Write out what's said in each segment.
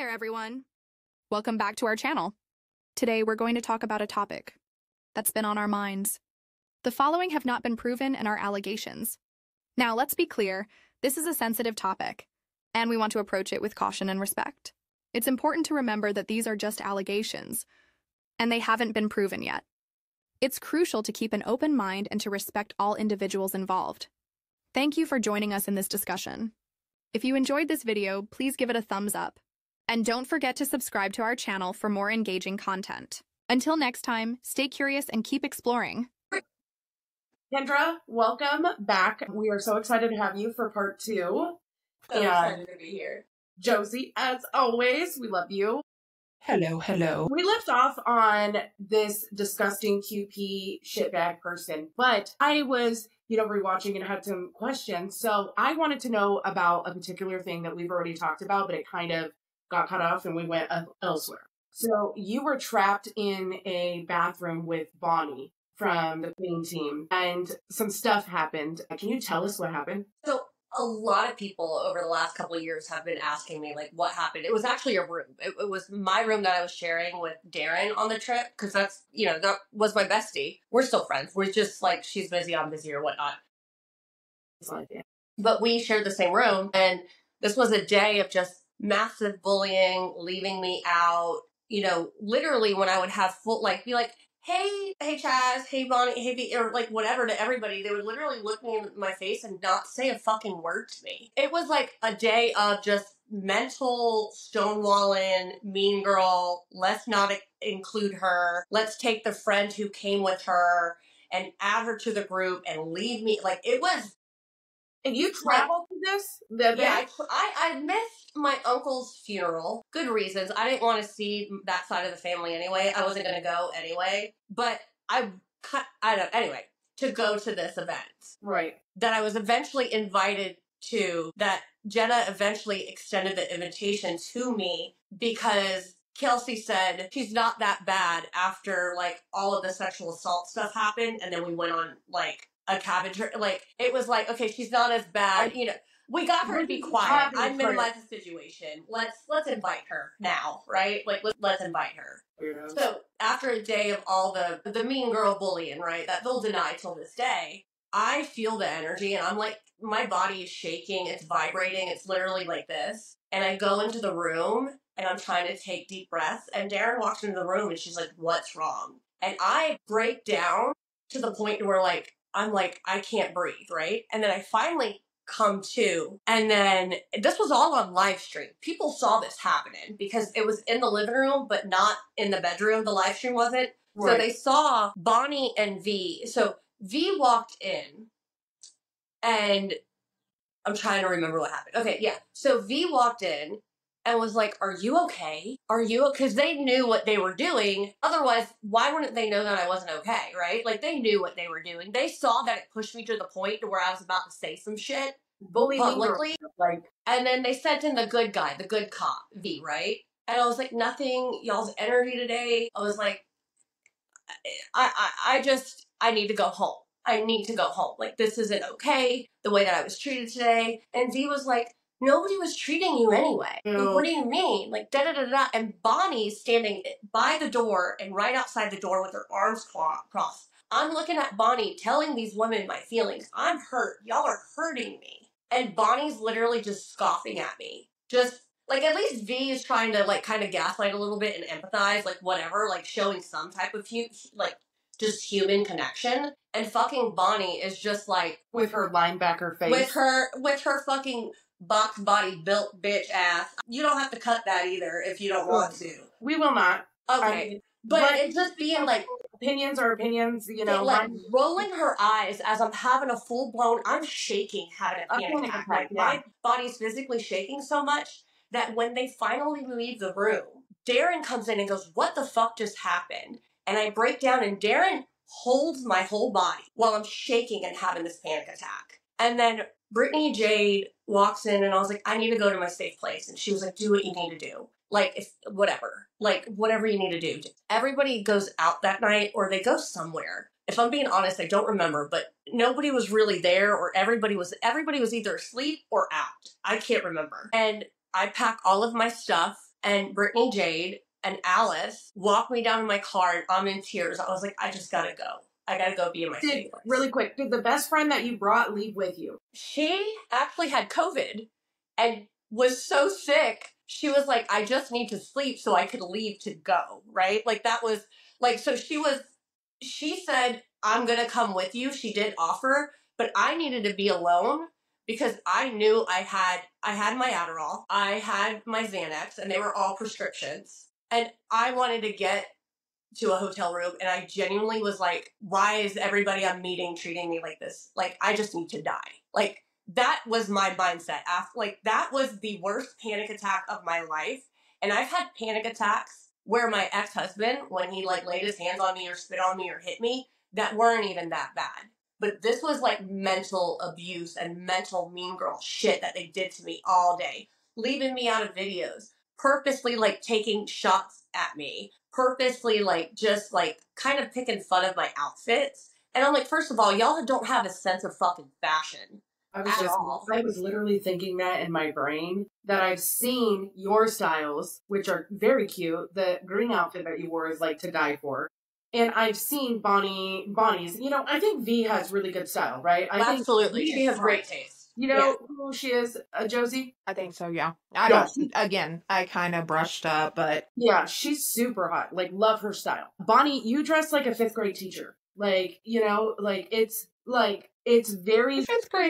there, everyone. Welcome back to our channel. Today, we're going to talk about a topic that's been on our minds. The following have not been proven and are allegations. Now, let's be clear, this is a sensitive topic, and we want to approach it with caution and respect. It's important to remember that these are just allegations, and they haven't been proven yet. It's crucial to keep an open mind and to respect all individuals involved. Thank you for joining us in this discussion. If you enjoyed this video, please give it a thumbs up. And don't forget to subscribe to our channel for more engaging content. Until next time, stay curious and keep exploring. Kendra, welcome back. We are so excited to have you for part 2. So excited to be here. Josie, as always, we love you. Hello, hello. We left off on this disgusting QP shitbag person, but I was, rewatching and had some questions. So I wanted to know about a particular thing that we've already talked about, but it kind of got cut off and we went elsewhere. So you were trapped in a bathroom with Bonnie from the Queen team and some stuff happened. Can you tell us what happened? So a lot of people over the last couple of years have been asking me, like, what happened? It was actually a room. It was my room that I was sharing with Darren on the trip, because that's, that was my bestie. We're still friends. We're just like, she's busy, I'm busy, or whatnot. But we shared the same room, and this was a day of just massive bullying, leaving me out. Literally when I would have be like, hey Chaz, hey Bonnie, hey V, or like whatever to everybody, they would literally look me in my face and not say a fucking word to me. It was like a day of just mental stonewalling, mean girl, let's not include her, let's take the friend who came with her and add her to the group and leave me. Like, it was. And you traveled to this? Yeah, I missed my uncle's funeral. Good reasons. I didn't want to see that side of the family anyway. I wasn't going to go anyway. But anyway, to go to this event. Right. That I was eventually invited to, that Jenna eventually extended the invitation to me because Kelsey said she's not that bad after, like, all of the sexual assault stuff happened. And then we went on, like, a cabin trip. Like, it was like, okay, she's not as bad. We got her to be quiet. I minimized the situation. Let's invite her now, right? Like, let's invite her. Weirdos. So after a day of all the mean girl bullying, right, that they'll deny till this day, I feel the energy and I'm like, my body is shaking. It's vibrating. It's literally like this. And I go into the room and I'm trying to take deep breaths. And Darren walks into the room and she's like, what's wrong? And I break down to the point where, like, I'm like, I can't breathe, right? And then I finally come to, and then this was all on live stream. People saw this happening because it was in the living room, but not in the bedroom. The live stream wasn't. Right. So they saw Bonnie and V. So V walked in, and I'm trying to remember what happened. Okay, yeah. So V walked in and was like, are you okay? Are you okay? Because they knew what they were doing. Otherwise, why wouldn't they know that I wasn't okay, right? Like, they knew what they were doing. They saw that it pushed me to the point to where I was about to say some shit publicly. And then they sent in the good guy, the good cop, V, right? And I was like, nothing, y'all's energy today. I was like, I need to go home. I need to go home. Like, this isn't okay, the way that I was treated today. And V was like, nobody was treating you anyway. No. Like, what do you mean? Like, da-da-da-da. And Bonnie's standing by the door and right outside the door with her arms crossed. I'm looking at Bonnie telling these women my feelings. I'm hurt. Y'all are hurting me. And Bonnie's literally just scoffing at me. Just, like, at least V is trying to, like, kind of gaslight a little bit and empathize, like, whatever, like, showing some type of, just human connection. And fucking Bonnie is just, like, with her linebacker face. With her fucking box body built bitch ass. You don't have to cut that either if you don't want to. We will not. Okay. But it's just being like, opinions are opinions, like, rolling her eyes as I'm having a full blown, I'm shaking, having a panic attack. Like, my body's physically shaking so much that when they finally leave the room, Darren comes in and goes, what the fuck just happened? And I break down and Darren holds my whole body while I'm shaking and having this panic attack. And then Brittany Jade walks in and I was like, I need to go to my safe place. And she was like, do what you need to do. Like, whatever you need to do. Everybody goes out that night or they go somewhere. If I'm being honest, I don't remember, but nobody was really there or everybody was either asleep or out. I can't remember. And I pack all of my stuff And Brittany Jade and Alice walked me down to my car, and I'm in tears. I was like, I just gotta go. I gotta go be in my safe place. Really quick, did the best friend that you brought leave with you? She actually had COVID and was so sick. She was like, I just need to sleep so I could leave to go, right? Like that was like, so she said, I'm gonna come with you. She did offer, but I needed to be alone because I knew I had my Adderall, I had my Xanax, and they were all prescriptions. And I wanted to get to a hotel room, and I genuinely was like, why is everybody I'm meeting treating me like this? Like, I just need to die. Like, that was my mindset. Like, that was the worst panic attack of my life. And I've had panic attacks where my ex-husband, when he, like, laid his hands on me or spit on me or hit me, that weren't even that bad. But this was, like, mental abuse and mental mean girl shit that they did to me all day. Leaving me out of videos. Purposely, like, taking shots at me. Purposely, like, just, like, kind of picking fun of my outfits. And I'm like, first of all, y'all don't have a sense of fucking fashion. I was literally thinking that in my brain, that I've seen your styles, which are very cute. The green outfit that you wore is like to die for. And I've seen Bonnie's, you know, I think V has really good style, right? Absolutely. She has great taste. You know who she is, Josie? I think so, yeah. I kind of brushed up, but... Yeah, she's super hot. Like, love her style. Bonnie, you dress like a 5th grade teacher. Like, you know, it's very...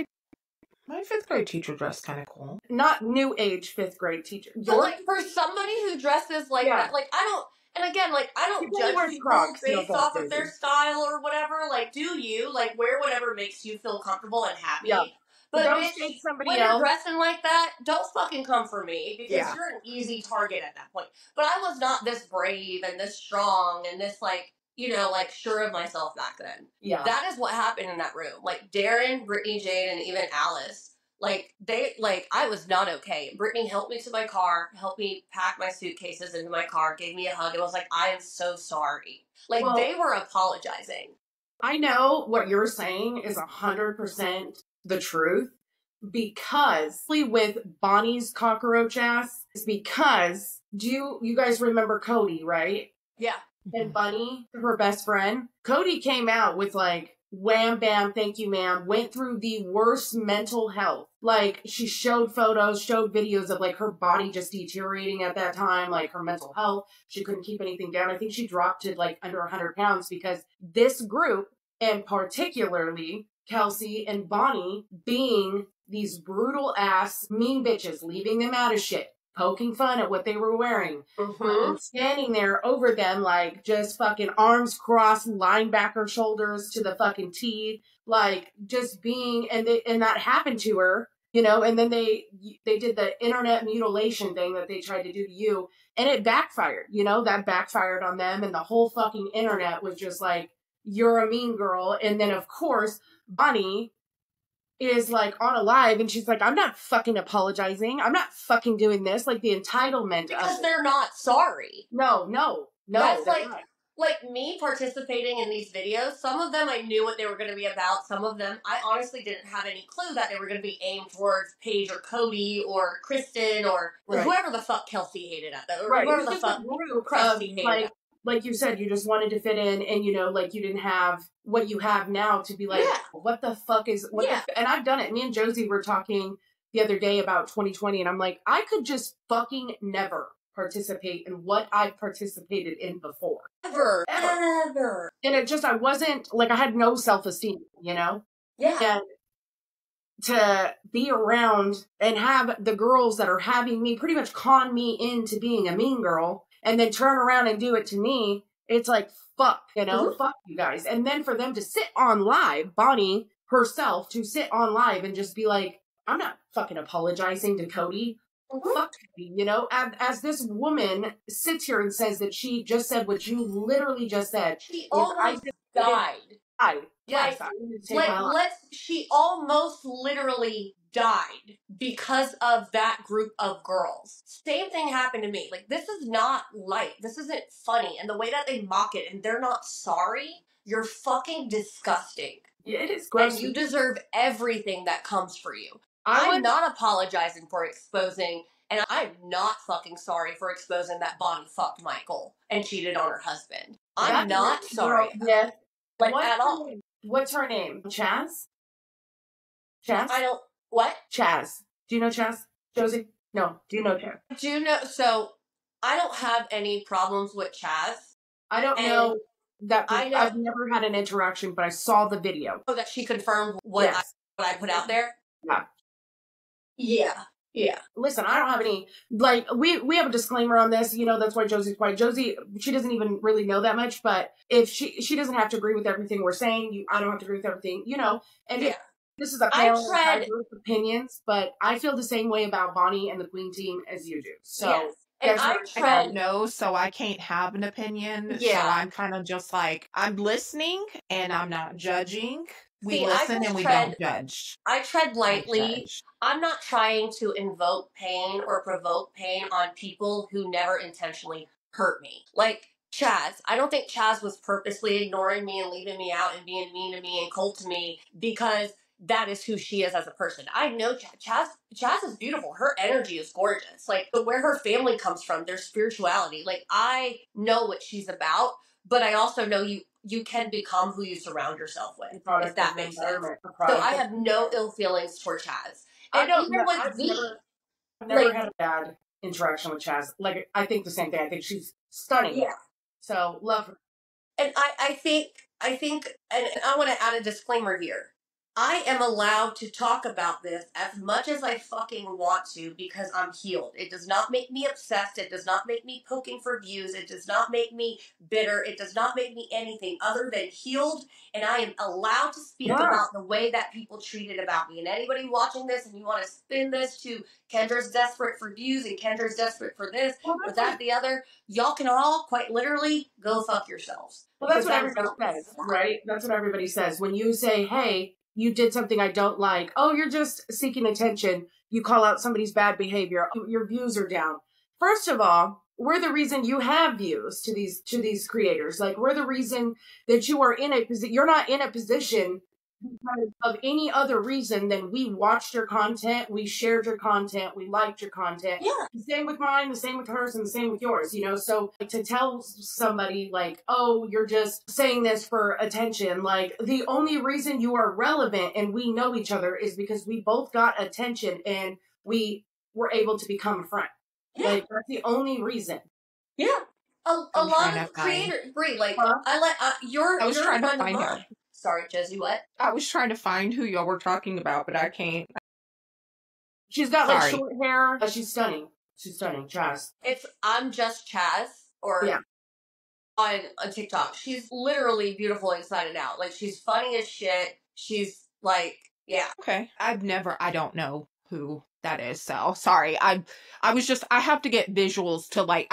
My 5th grade teacher dressed kind of cool. Not new age 5th grade teacher. But, like, for somebody who dresses like that, like, I don't... And again, like, I don't judge people based off of their style or whatever. Like, do you? Like, wear whatever makes you feel comfortable and happy. Yeah. But don't bitch, take somebody when else. you're dressing like that, don't fucking come for me because you're an easy target at that point. But I was not this brave and this strong and this, like, you know, like, sure of myself back then. Yeah. That is what happened in that room. Like, Darren, Brittany Jade, and even Alice, like, I was not okay. Brittany helped me to my car, helped me pack my suitcases into my car, gave me a hug, and was like, I am so sorry. Like, they were apologizing. I know what you're saying is 100% the truth, because with Bonnie's cockroach ass, is because, do you guys remember Cody, right? Yeah. And Bunny, her best friend, Cody came out with like, wham bam, thank you ma'am, went through the worst mental health. Like, she showed photos, showed videos of like her body just deteriorating at that time, like her mental health. She couldn't keep anything down. I think she dropped to like under 100 pounds because this group, and particularly Kelsey and Bonnie, being these brutal ass mean bitches, leaving them out of shit, poking fun at what they were wearing, and standing there over them like just fucking arms crossed, linebacker shoulders to the fucking teeth, like just being, and that happened to her, you know, and then they did the internet mutilation thing that they tried to do to you, and it backfired, you know, that backfired on them, and the whole fucking internet was just like, you're a mean girl. And then of course Bonnie is like on a live and she's like, I'm not fucking apologizing. I'm not fucking doing this. Like the entitlement because they're not sorry. No. That's like me participating in these videos. Some of them I knew what they were going to be about. Some of them I honestly didn't have any clue that they were going to be aimed towards Paige or Cody or Kristen or whoever the fuck Kelsey hated at them. Or whoever the fuck Krusty hated at. Like you said, you just wanted to fit in, and, you know, like, you didn't have what you have now to be like, what the fuck is, and I've done it. Me and Josie were talking the other day about 2020, and I'm like, I could just fucking never participate in what I've participated in before. Ever. And it just, I wasn't, like, I had no self-esteem, you know? Yeah. And to be around and have the girls that are having me pretty much con me into being a mean girl, and then turn around and do it to me, it's like, fuck, you know, fuck you guys. And then for them to sit on live, Bonnie herself, to sit on live and just be like, I'm not fucking apologizing to Cody. Fuck Cody, you know? As this woman sits here and says that she just said what you literally just said. She almost died. Yes, she almost literally died because of that group of girls. Same thing happened to me. Like, this is not light. This isn't funny. And the way that they mock it and they're not sorry, you're fucking disgusting. Yeah, it is gross. And you deserve everything that comes for you. I'm not apologizing for exposing And I'm not fucking sorry for exposing that Bonnie fucked Michael and cheated on her husband. I'm not sorry. Yeah. Like, at all. What's her name? Chaz? Chaz? I don't, what? Chaz. Do you know Chaz? Josie? No. Do you know Chaz? Do you know, so I don't have any problems with Chaz. I don't know that. I know. I've never had an interaction, but I saw the video. Oh, that she confirmed what I put out there? Yeah. Yeah. Listen, I don't have any, like, we have a disclaimer on this, you know, that's why Josie's quiet. Josie, she doesn't even really know that much, but if she doesn't have to agree with everything we're saying, I don't have to agree with everything, you know, and this is a panel of diverse opinions, but I feel the same way about Bonnie and the Queen team as you do. So, and I don't know, so I can't have an opinion. Yeah. So I'm kind of just like, I'm listening and I'm not judging. We See, listen and we don't judge. I tread lightly. I'm not trying to invoke pain or provoke pain on people who never intentionally hurt me. Like Chaz. I don't think Chaz was purposely ignoring me and leaving me out and being mean to me and cold to me because that is who she is as a person. I know Chaz is beautiful. Her energy is gorgeous. Like, where her family comes from, their spirituality. Like, I know what she's about, but I also know you can become who you surround yourself with, if that makes sense. So I have no ill feelings toward Chaz. And even with me, I've never had a bad interaction with Chaz. Like, I think the same thing. I think she's stunning. Yeah. So, love her. And I think, and I want to add a disclaimer here. I am allowed to talk about this as much as I fucking want to because I'm healed. It does not make me obsessed. It does not make me poking for views. It does not make me bitter. It does not make me anything other than healed. And I am allowed to speak about the way that people treated about me. And anybody watching this and you want to spin this to Kendra's desperate for views and Kendra's desperate for this or that, the other, y'all can all quite literally go fuck yourselves. Well, that's what everybody says, right? That's what everybody says. When you say, hey, you did something I don't like. Oh, you're just seeking attention. You call out somebody's bad behavior. Your views are down. First of all, we're the reason you have views to these creators. Like, we're the reason that you are in a position. You're not in a position because of any other reason than we watched your content, we shared your content, we liked your content. Yeah. The same with mine, the same with hers, and the same with yours, you know? So to tell somebody like, oh, you're just saying this for attention, like, the only reason you are relevant and we know each other is because we both got attention and we were able to become a friend. Yeah. Like, that's the only reason. Yeah. A lot of creators, Brie, like, I was trying to find her. Sorry, Josie, what? I was trying to find who y'all were talking about, but I can't. She's got like short hair. She's stunning. She's stunning. Chaz. I'm just Chaz, or on TikTok. She's literally beautiful inside and out. Like, she's funny as shit. She's like, yeah. Okay. I don't know who that is, so sorry. I have to get visuals to, like,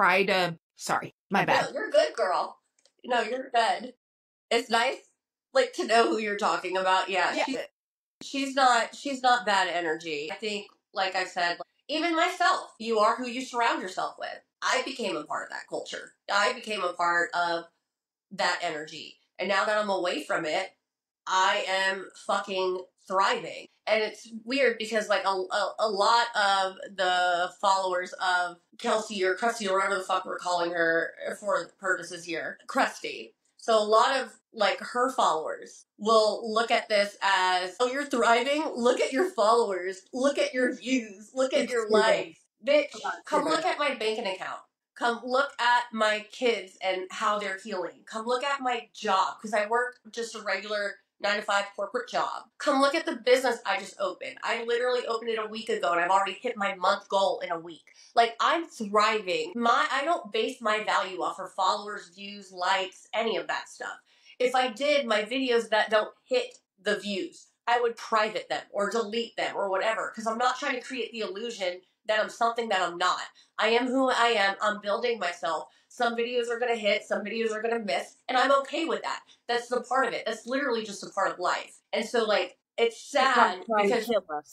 sorry, my bad. No, you're good, girl. No, you're good. It's nice, like, to know who you're talking about. Yeah. She's not bad energy. I think, like I said, even myself, you are who you surround yourself with. I became a part of that culture. I became a part of that energy. And now that I'm away from it, I am fucking thriving. And it's weird because, like, a lot of the followers of Kelsey or Krusty or whatever the fuck we're calling her for purposes here, Krusty. So a lot of, like, her followers will look at this as, oh, you're thriving? Look at your followers. Look at your views. Look at your life. Bitch, come look at my banking account. Come look at my kids and how they're healing. Come look at my job, because I work just a regular 9-to-5 corporate job. Come look at the business I just opened. I literally opened it a week ago, and I've already hit my month goal in a week. Like, I'm thriving. I don't base my value off of followers, views, likes, any of that stuff. If I did, my videos that don't hit the views, I would private them or delete them or whatever, because I'm not trying to create the illusion that I'm something that I'm not. I am who I am. I'm building myself. Some videos are going to hit, some videos are going to miss, and I'm okay with that. That's the part of it. That's literally just a part of life. And so, like, it's sad because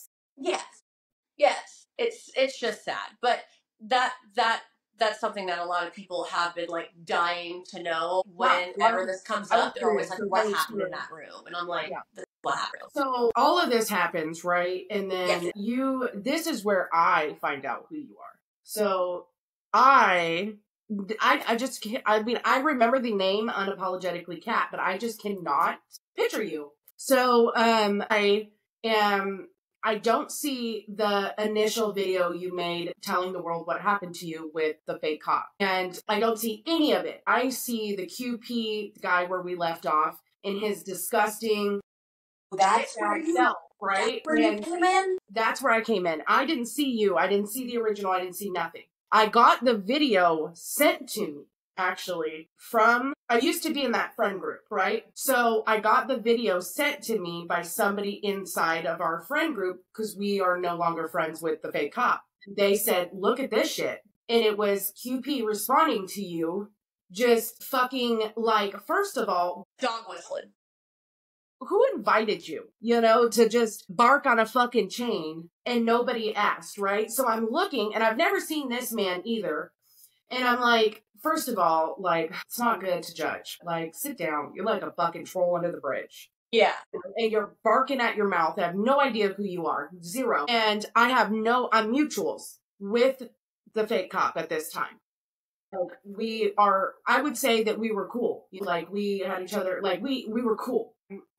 yes, it's just sad. But that's something that a lot of people have been, like, dying to know. Whenever this comes up, they're always like, what happened in that room? And I'm like, this is what happened. So all of this happens, right? And then Yes. this is where I find out who you are. So I just can't, I mean, I remember the name Unapologetically Cat, but I just cannot picture you. So, I don't see the initial video you made telling the world what happened to you with the fake cop. And I don't see any of it. I see the QP guy where we left off in his disgusting That's where self, right? That's where you came in? That's where I came in. I didn't see you. I didn't see the original. I didn't see nothing. I got the video sent to me, actually, I used to be in that friend group, right? So I got the video sent to me by somebody inside of our friend group because we are no longer friends with the fake cop. They said, look at this shit. And it was QP responding to you, just fucking like, first of all, Dog whistling. who invited you, to just bark on a fucking chain and nobody asked, right? So I'm looking and I've never seen this man either. And I'm like, first of all, like, it's not good to judge. Like, sit down. You're like a fucking troll under the bridge. Yeah. And you're barking at your mouth. I have no idea who you are. Zero. And I'm mutuals with the fake cop at this time. Like, I would say that we were cool. Like, we had each other, like, we were cool.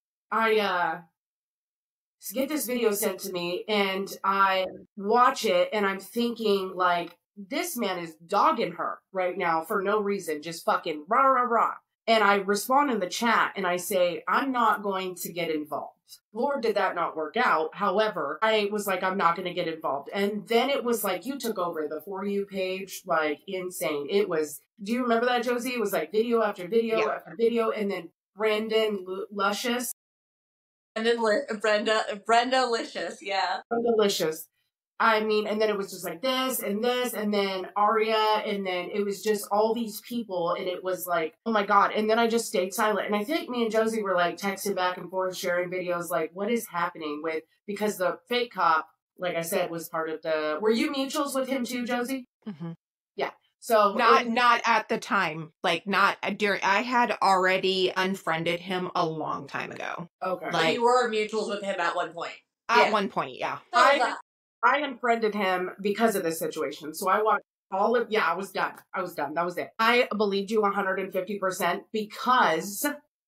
I get this video sent to me and I watch it and I'm thinking like, this man is dogging her right now for no reason, just fucking rah, rah, rah. And I respond in the chat and I say, I'm not going to get involved. Lord, did that not work out. However, I was like, I'm not going to get involved. And then it was like, you took over the For You page, like insane. It was, do you remember that, Josie? It was like video after video after video. And then Brandon Luscious. And then Brenda Licious, yeah. Delicious. I mean, and then it was just like this, and then Aria, and then it was just all these people, and it was like, oh my God. And then I just stayed silent. And I think me and Josie were like texting back and forth, sharing videos, like, what is happening because the fake cop, like I said, was part of were you mutuals with him too, Josie? Mm-hmm. Yeah. So not at the time, like not during. I had already unfriended him a long time ago. Okay. Like you were mutuals with him at one point. At one point, yeah. I unfriended him because of this situation. So I watched I was done. That was it. I believed you 150% because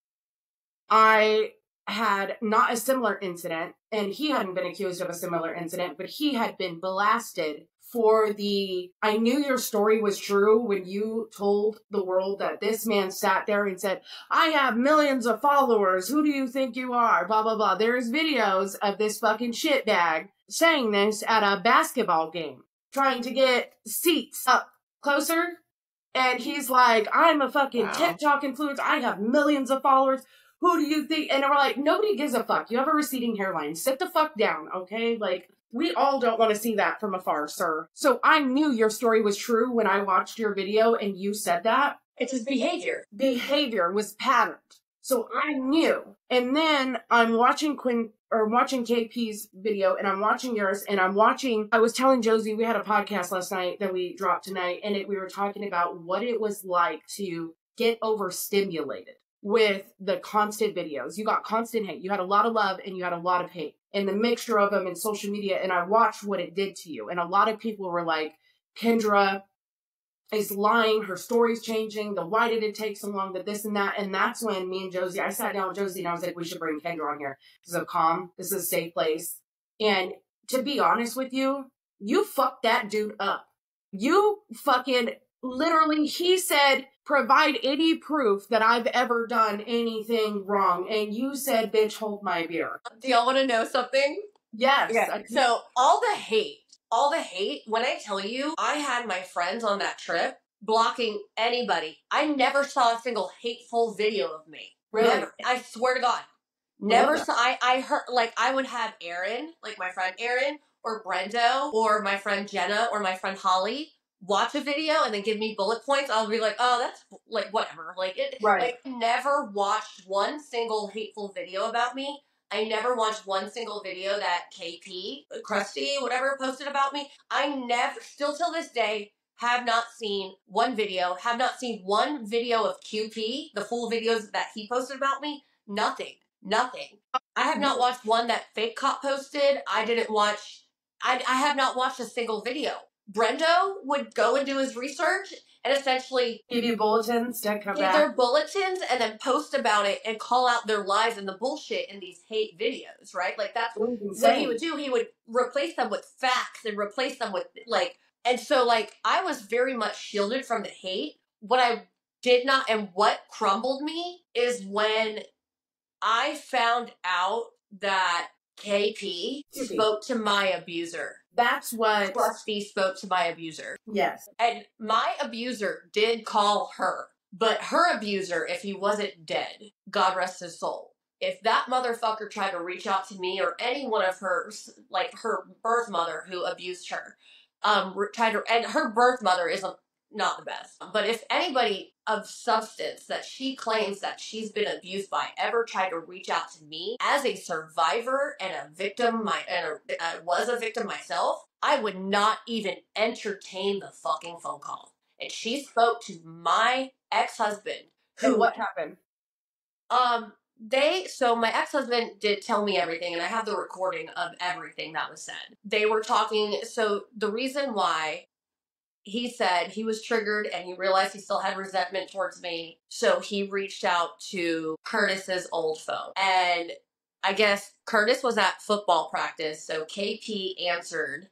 I had not a similar incident and he hadn't been accused of a similar incident, but he had been blasted for I knew your story was true when you told the world that this man sat there and said, I have millions of followers. Who do you think you are? Blah, blah, blah. There's videos of this fucking shitbag saying this at a basketball game, trying to get seats up closer. And he's like, I'm a fucking TikTok influencer. I have millions of followers. Who do you think? And we're like, nobody gives a fuck. You have a receding hairline. Sit the fuck down, okay? Like, we all don't want to see that from afar, sir. So I knew your story was true when I watched your video and you said that. It's his behavior. Behavior was patterned. So I knew. And then I'm watching KP's video and I'm watching yours and I was telling Josie, we had a podcast last night that we dropped tonight and we were talking about what it was like to get overstimulated with the constant videos. You got constant hate. You had a lot of love and you had a lot of hate. And the mixture of them in social media, and I watched what it did to you. And a lot of people were like, Kendra is lying, her story's changing, why did it take so long, this and that. And that's when me and Josie, I sat down with Josie and I was like, we should bring Kendra on here. This is this is a safe place. And to be honest with you, you fucked that dude up. You fucking literally, he said, provide any proof that I've ever done anything wrong. And you said, bitch, hold my beer. Do y'all want to know something? Yes. Yeah. So all the hate, when I tell you, I had my friends on that trip blocking anybody. I never saw a single hateful video of me. Really? Never. I swear to God. Never saw, I heard, like, I would have Erin, like my friend Erin, or Brendo, or my friend Jenna, or my friend Holly, watch a video and then give me bullet points. I'll be like, oh, that's like whatever. Like it. Right. Like, never watched one single hateful video about me. I never watched one single video that KP, Krusty, whatever, posted about me. I never, still till this day, have not seen one video. Have not seen one video of QP, the full videos that he posted about me. Nothing. Nothing. I have not watched one that Fake Cop posted. I have not watched a single video. Brendo would go and do his research and essentially give you bulletins to come give back. their bulletins and then post about it and call out their lies and the bullshit in these hate videos, right? Like that's what he would do. He would replace them with facts and replace them with like, and so like I was very much shielded from the hate. What I did not, and what crumbled me is when I found out that KP spoke to my abuser. That's what Krusty spoke to my abuser. Yes. And my abuser did call her. But her abuser, if he wasn't dead, God rest his soul, if that motherfucker tried to reach out to me or any one of hers, like her birth mother who abused her, and her birth mother is not the best. But if anybody of substance that she claims that she's been abused by ever tried to reach out to me as a survivor and a victim, was a victim myself, I would not even entertain the fucking phone call. And she spoke to my ex-husband. And what happened? So my ex-husband did tell me everything, and I have the recording of everything that was said. They were talking, so the reason why he said he was triggered and he realized he still had resentment towards me. So he reached out to Curtis's old phone. And I guess Curtis was at football practice. So KP answered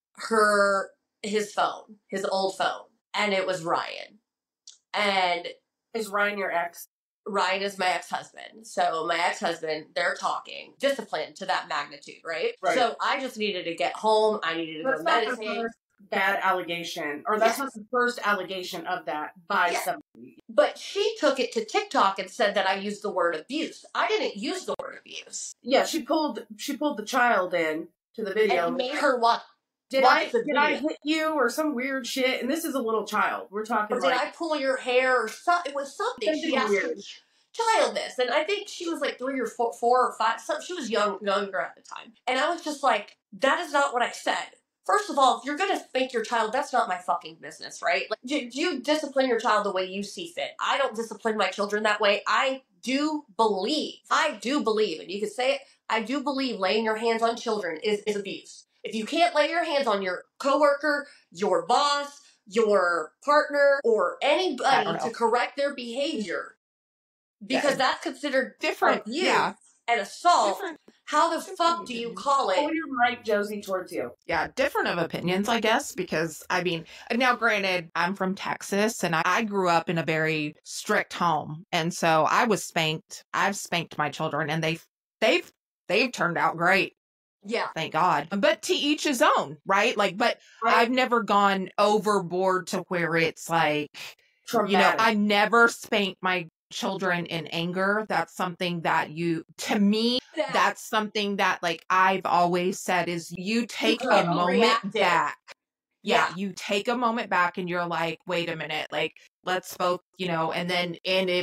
his phone, his old phone. And it was Ryan. And is Ryan your ex? Ryan is my ex-husband. So my ex-husband, they're talking discipline to that magnitude, right? So I just needed to get home. I needed to go meditate. Bad allegation, or that's not the first allegation of that by somebody. But she took it to TikTok and said that I used the word abuse. I didn't use the word abuse. Yeah, she pulled the child in to the video and made her watch. Did I hit you or some weird shit? And this is a little child. We're talking. Or did I pull your hair or something? It was something. She asked her child this, and I think she was like 3 or 4 or 5. She was younger at the time, and I was just like, that is not what I said. First of all, if you're going to spank your child, that's not my fucking business, right? Like, you discipline your child the way you see fit. I don't discipline my children that way. I do believe, and you can say it, I do believe laying your hands on children is abuse. If you can't lay your hands on your coworker, your boss, your partner, or anybody to correct their behavior, because that's considered different abuse and assault, how the fuck do you call it? Oh, you're right, Josie, towards you. Yeah, different of opinions, I guess, because, I mean, now granted, I'm from Texas, and I grew up in a very strict home, and so I was spanked. I've spanked my children, and they've turned out great. Yeah. Thank God. But to each his own, right? Like, but I've never gone overboard to where it's like, traumatic. I never spanked my children in anger. That's something that to me, that's something that like I've always said is you take a moment back. Yeah, you take a moment back and you're like, wait a minute, like let's both, and then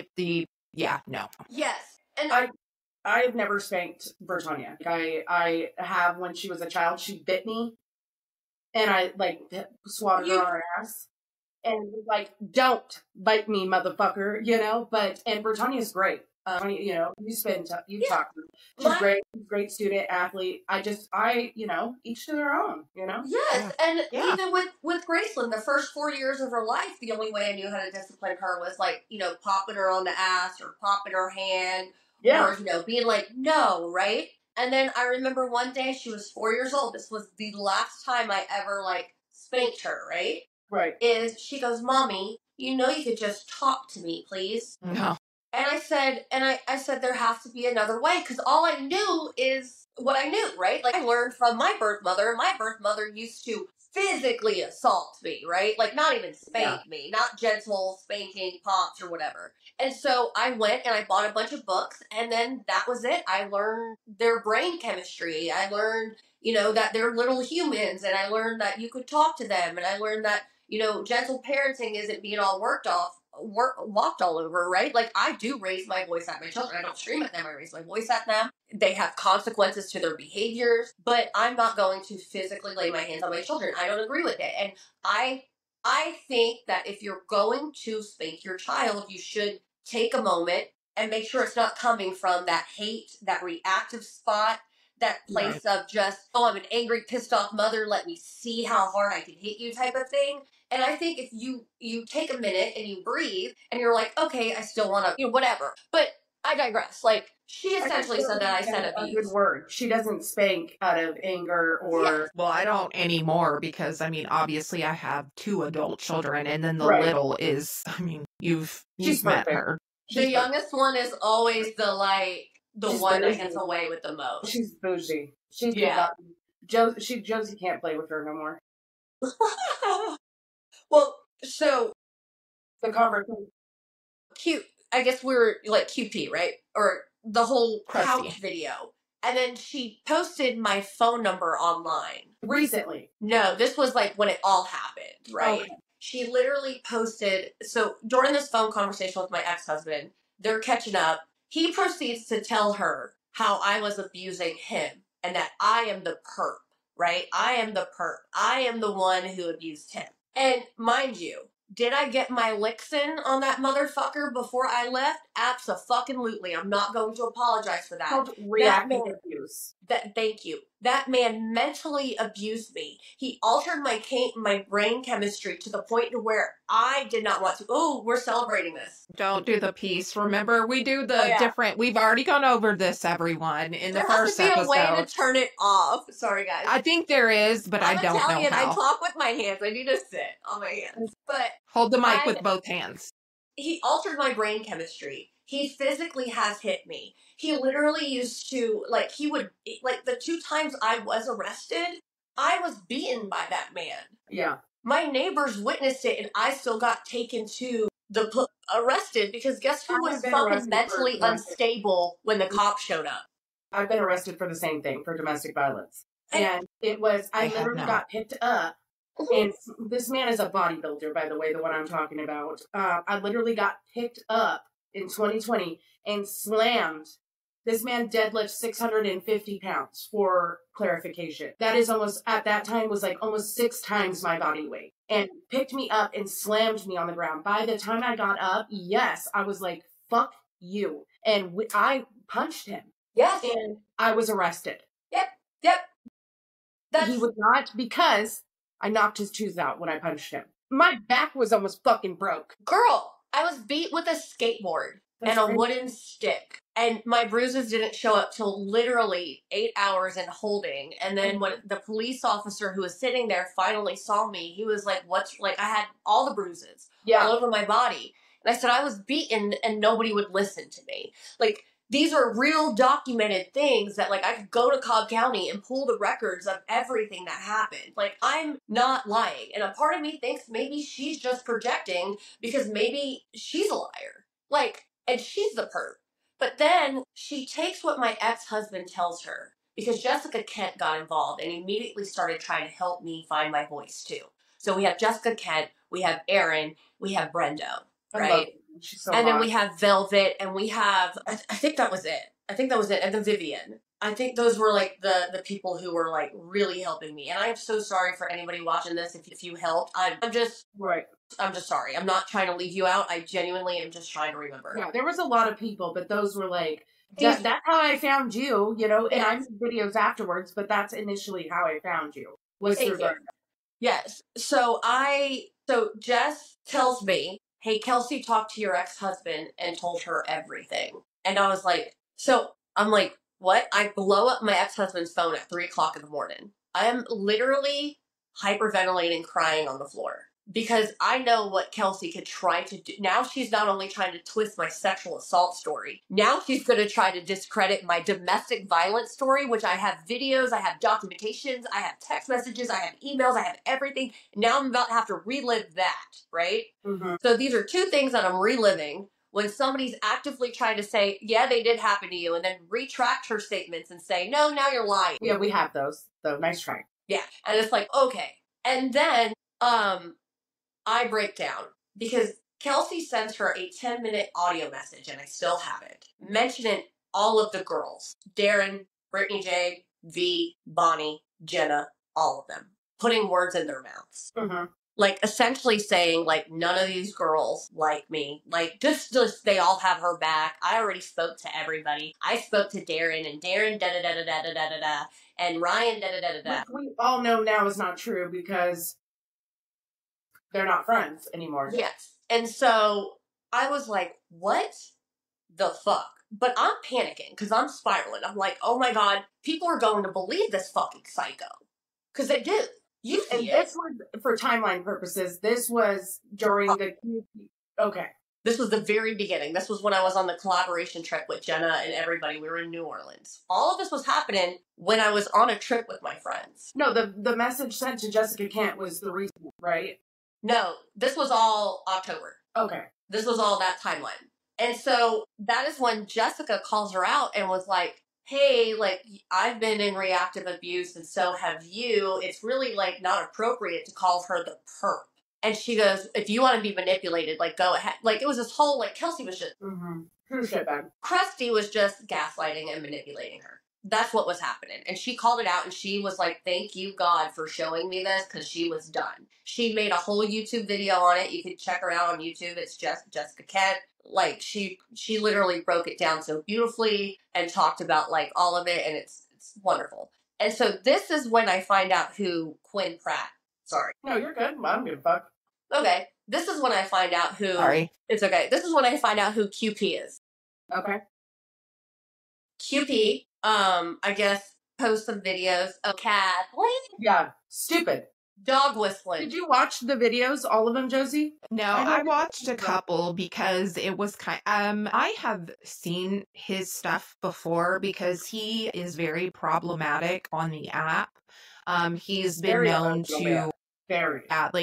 no. Yes. And I've never spanked Britannia. I have when she was a child, she bit me and I like swatted her on her ass. And was like, don't bite me, motherfucker, and Britannia's great. You've talked to her. She's great student, athlete. Each to their own, Yes, and even with Graceland, the first 4 years of her life, the only way I knew how to discipline her was like, popping her on the ass or popping her hand. Yeah. Or, being like, no, right? And then I remember one day she was 4 years old. This was the last time I ever, like, spanked her, right? Right. Is she goes, Mommy, you could just talk to me, please. No. And I said, I said there has to be another way, because all I knew is what I knew, right? Like I learned from my birth mother, and my birth mother used to physically assault me, right? Like not even spank me, not gentle spanking, pops or whatever. And so I went and I bought a bunch of books, and then that was it. I learned their brain chemistry. I learned, that they're little humans, and I learned that you could talk to them, and I learned that, gentle parenting isn't being all walked all over, right? Like, I do raise my voice at my children. I don't scream at them. I raise my voice at them. They have consequences to their behaviors, but I'm not going to physically lay my hands on my children. I don't agree with it. And I think that if you're going to spank your child, you should take a moment and make sure it's not coming from that hate, that reactive spot, that place of just, oh, I'm an angry, pissed off mother, let me see how hard I can hit you type of thing. And I think if you take a minute and you breathe and you're like, okay, I still want to, whatever. But I digress. Like, she essentially said that I said abuse. A good word. She doesn't spank out of anger or... Yeah. Well, I don't anymore because, I mean, obviously I have 2 adult children and then the little is, I mean, you've met her. The youngest one is always the one that gets away with the most. She's bougie. She's Josie can't play with her no more. Well, so the conversation. Cute. I guess we were like QP, right? Or the whole couch video. And then she posted my phone number online. Recently? No, this was like when it all happened, right? Okay. She literally posted, so during this phone conversation with my ex-husband, they're catching up. He proceeds to tell her how I was abusing him and that I am the perp, right? I am the perp. I am the one who abused him. And mind you, did I get my licks in on that motherfucker before I left? Abso-fucking-lutely. I'm not going to apologize for that. Called reactive abuse. Thank you. That man mentally abused me. He altered my brain chemistry to the point to where I did not want to. Oh, we're celebrating this. Don't do the piece. Remember, we do the different. We've already gone over this, everyone, in the first episode. There has to be a way to turn it off. Sorry, guys. I think there is, but I don't know how. I talk with my hands. I need to sit on my hands. But hold the mic with both hands. He altered my brain chemistry. He physically has hit me. He literally used to, the 2 times I was arrested, I was beaten by that man. Yeah. My neighbors witnessed it, and I still got taken to arrested because guess who was fucking mentally unstable when the cops showed up? I've been arrested for the same thing, for domestic violence. And it was, I literally got picked up. And this man is a bodybuilder, by the way, the one I'm talking about. I literally got picked up in 2020 and slammed. This man deadlifts 650 pounds for clarification. That is almost, at that time, was like almost 6 times my body weight. And picked me up and slammed me on the ground. By the time I got up, yes, I was like, fuck you. And I punched him. Yes. And I was arrested. Yep. He was not, because I knocked his tooth out when I punched him. My back was almost fucking broke. Girl, I was beat with a skateboard and a wooden stick. And my bruises didn't show up till literally 8 hours in holding. And then when the police officer who was sitting there finally saw me, he was like, I had all the bruises all over my body. And I said, I was beaten and nobody would listen to me. These are real documented things that, I could go to Cobb County and pull the records of everything that happened. I'm not lying. And a part of me thinks maybe she's just projecting because maybe she's a liar. And she's the perp. But then she takes what my ex-husband tells her because Jessica Kent got involved and immediately started trying to help me find my voice too. So we have Jessica Kent, we have Erin, we have Brendo, right? She's so and hot. then we have Velvet, and we have, I think that was it. And then Vivian. I think those were the people who were really helping me. And I am so sorry for anybody watching this if you helped. I'm just sorry. I'm not trying to leave you out. I genuinely am just trying to remember. Yeah, there was a lot of people, but those were that's how I found you, and I made videos afterwards, but that's initially how I found you. Was through Brenda. Yes. So Jess tells me, hey, Kelsey talked to your ex-husband and told her everything. And I was like, I'm like, what? I blow up my ex-husband's phone at 3:00 in the morning. I am literally hyperventilating, crying on the floor. Because I know what Kelsey could try to do. Now she's not only trying to twist my sexual assault story. Now she's going to try to discredit my domestic violence story, which I have videos, I have documentations, I have text messages, I have emails, I have everything. Now I'm about to have to relive that, right? Mm-hmm. So these are 2 things that I'm reliving when somebody's actively trying to say, yeah, they did happen to you, and then retract her statements and say, no, now you're lying. Yeah, we have those. So nice try. Yeah. And it's like, okay. And then, I break down because Kelsey sends her a 10-minute audio message, and I still have it, mentioning all of the girls. Darren, Brittany J, V, Bonnie, Jenna, all of them. Putting words in their mouths. Mm-hmm. like essentially saying like none of these girls like me, like just they all have her back. I already spoke to everybody. I spoke to Darren, and Darren da da da da da da da da, and Ryan da da da da da. Which we all know now is not true because they're not friends anymore. Yes. And so I was like, what the fuck? But I'm panicking because I'm spiraling. I'm like, oh my God, people are going to believe this fucking psycho. Because they do. You see And it. this was, for timeline purposes, this was during the... Okay. This was the very beginning. This was when I was on the collaboration trip with Jenna and everybody. We were in New Orleans. All of this was happening when I was on a trip with my friends. No, the message sent to Jessica Kent was the reason, right? No, this was all October. Okay. This was all that timeline. And so that is when Jessica calls her out and was like, hey, like, I've been in reactive abuse and so have you. It's really, like, not appropriate to call her the perp. And she goes, if you want to be manipulated, like, go ahead. Like, it was this whole, like, Kelsey was just... True shit, bag. Krusty was just gaslighting and manipulating her. That's what was happening. And she called it out and she was like, thank you, God, for showing me this, because she was done. She made a whole YouTube video on it. You can check her out on YouTube. It's just Jessica Kent. Like, she literally broke it down so beautifully and talked about, like, all of it, and it's wonderful. And so this is when I find out who Quinn Pratt... Sorry. No, you're good. I don't give a fuck. Okay. This is when I find out who... Sorry. It's okay. This is when I find out who QP is. Okay. QP, I guess, post some videos of cat, Yeah. Stupid. dog whistling. Did you watch the videos, all of them, Josie? No, I I watched a couple because it was I have seen his stuff before because he is very problematic on the app. He's been Very known to Very.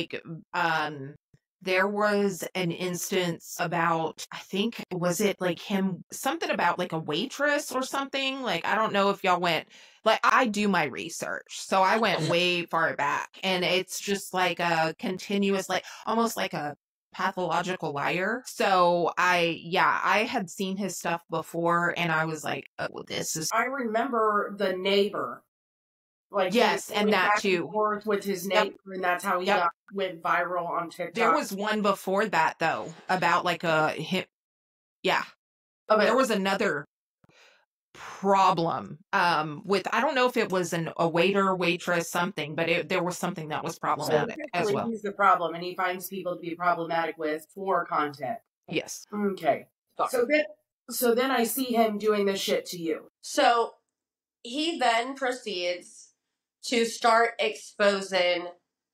there was an instance about, I think, was it like him, something about like a waitress or something? Like, I don't know if y'all went, like, I do my research. So I went way far back. And it's just like a continuous, like, almost like a pathological liar. So I had seen his stuff before and I was like, oh, this is. I remember the neighbor. Like, yes, he and went that back and too. forth with his Yep. neighbor, and that's how he Yep. went viral on TikTok. There was one before that though, about like a him. Yeah. Okay. There was another problem with, I don't know if it was a waiter, waitress, something, but there was something that was problematic as well. He's the problem, and he finds people to be problematic with for content. Yes. Okay. So then I see him doing this shit to you. So he then proceeds to start exposing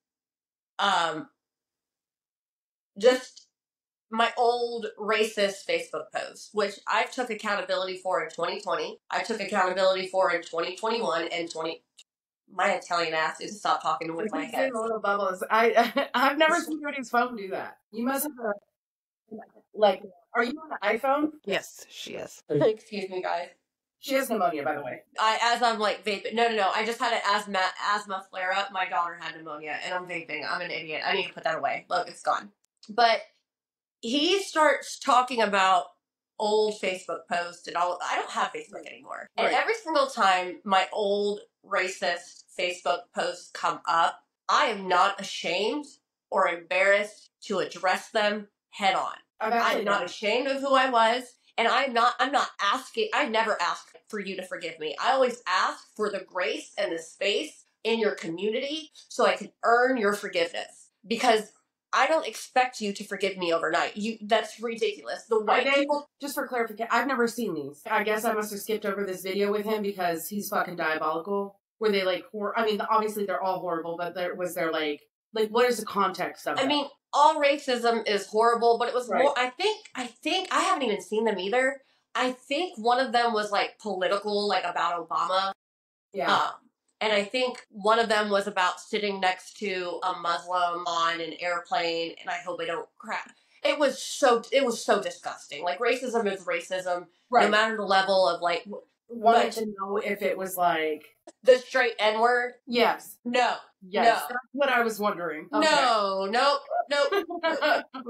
just my old racist Facebook posts, which I took accountability for in 2020. I took accountability for in 2021 and my Italian ass is to stop talking with my head. Little bubbles. I've never seen anybody's phone do that. You must have like. Are you on the iPhone? Yes, she is. Excuse me, guys. She has pneumonia, by the way. As I'm like vaping. No. I just had an asthma flare up. My daughter had pneumonia, and I'm vaping. I'm an idiot. I need to put that away. Look, it's gone. But he starts talking about old Facebook posts and all. I don't have Facebook anymore. Right. And every single time my old racist Facebook posts come up, I am not ashamed or embarrassed to address them head on. I'm not ashamed of who I was. And I'm not asking, I never ask for you to forgive me. I always ask for the grace and the space in your community so I can earn your forgiveness. Because I don't expect you to forgive me overnight. That's ridiculous. The white people... Just for clarification, I've never seen these. I guess I must have skipped over this video with him because he's fucking diabolical. Were they like, I mean, obviously they're all horrible, but was there like, what is the context of it? I mean, all racism is horrible, but it was right. more, I think, I haven't even seen them either. I think one of them was like political, like about Obama. Yeah. And I think one of them was about sitting next to a Muslim on an airplane, and I hope I don't crash. It was so disgusting. Like, racism is racism, right. No matter the level of, like... Wanted to know if it was, like... The straight N-word? Yes. No. Yes. No. That's what I was wondering. Okay. No. Nope. I was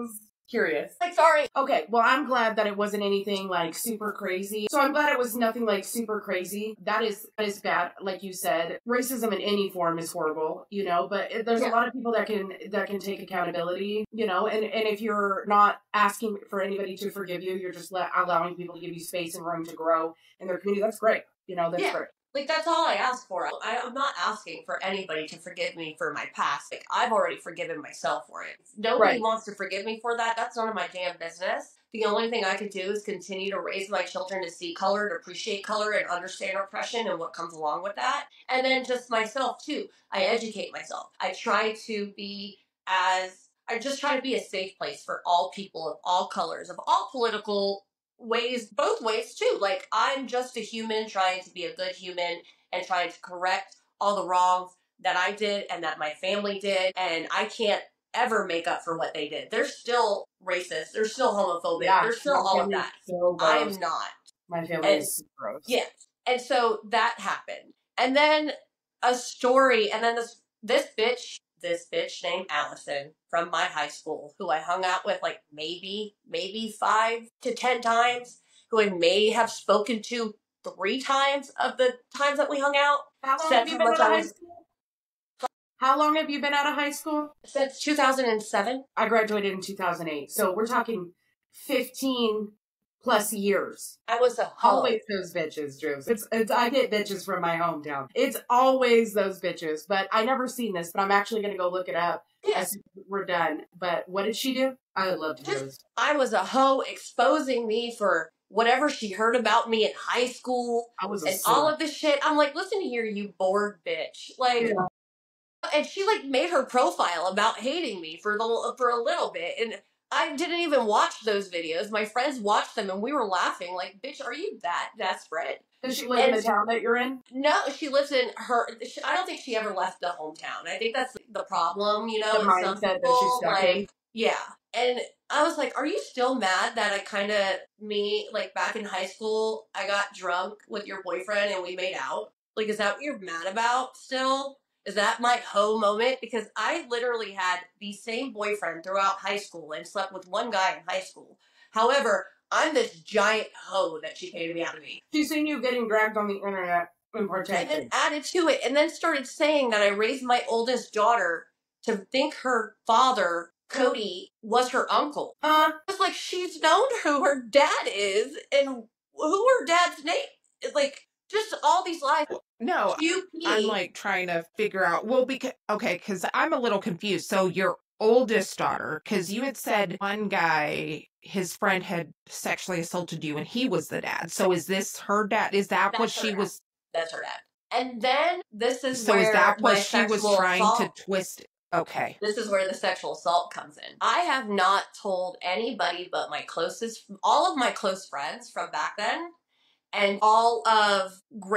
curious. Like, sorry. Okay, well, I'm glad that it wasn't anything like super crazy. So I'm glad it was nothing like super crazy. That is bad, like you said. Racism in any form is horrible, you know. But there's a lot of people that can take accountability, you know. And if you're not asking for anybody to forgive you, you're just allowing people to give you space and room to grow in their community. That's great, you know. That's great. Like, that's all I ask for. I'm not asking for anybody to forgive me for my past. Like, I've already forgiven myself for it. If nobody wants to forgive me for that, that's none of my damn business. The only thing I could do is continue to raise my children to see color, to appreciate color, and understand oppression and what comes along with that. And then just myself, too. I educate myself. I just try to be a safe place for all people of all colors, of all political ways, both ways too. Like, I'm just a human trying to be a good human and trying to correct all the wrongs that I did and that my family did, and I can't ever make up for what they did. They're still racist, they're still homophobic, they're still all of that. I am not. My family is gross. Yeah. And so that happened. And then a story, and then this bitch named Allison from my high school, who I hung out with like maybe 5 to 10 times, who I may have spoken to 3 times of the times that we hung out. How long have you been out of high school? How long have you been out of high school? Since 2007. I graduated in 2008. So we're talking 15 plus years. I was a hoe. Always those bitches, Drew. I get bitches from my hometown. It's always those bitches. But I never seen this, but I'm actually going to go look it up as we're done. But what did she do? I would love to hear this. I was a hoe, exposing me for whatever she heard about me in high school. All of this shit. I'm like, listen here, you bored bitch. Like, and she like made her profile about hating me for a little bit, and I didn't even watch those videos. My friends watched them, and we were laughing. Like, bitch, are you that desperate? Does she live in the town that you're in? No, she lives in I don't think she ever left the hometown. I think that's the problem, you know. The mindset that she's stuck in. Yeah. And I was like, are you still mad that like back in high school, I got drunk with your boyfriend and we made out? Like, is that what you're mad about still? Is that my hoe moment? Because I literally had the same boyfriend throughout high school and slept with one guy in high school. However, I'm this giant hoe that she paid me out of me. She's seen you getting dragged on the internet and protected. And then added to it, and then started saying that I raised my oldest daughter to think her father, Cody, was her uncle. It's like, she's known who her dad is and who her dad's name is. Like, just all these lies. No, I'm like trying to figure out. Well, because I'm a little confused. So your oldest daughter, because you had said one guy, his friend had sexually assaulted you and he was the dad. So is this her dad? Is that what she was? That's her dad. And then this is so where is that what she was trying assault, to twist? Okay. This is where the sexual assault comes in. I have not told anybody but all of my close friends from back then, and all of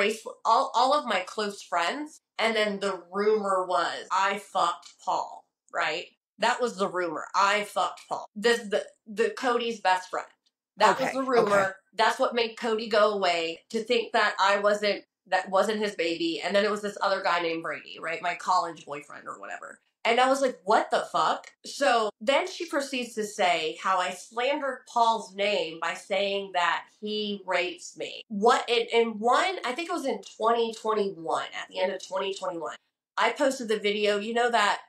my close friends. And then the rumor was I fucked Paul, right? That was the rumor. I fucked Paul. The Cody's best friend. That was the rumor. Okay. That's what made Cody go away, to think that that wasn't his baby. And then it was this other guy named Brady, right? My college boyfriend or whatever. And I was like, what the fuck? So then she proceeds to say how I slandered Paul's name by saying that he rapes me. I think it was in 2021, at the end of 2021, I posted the video, you know, that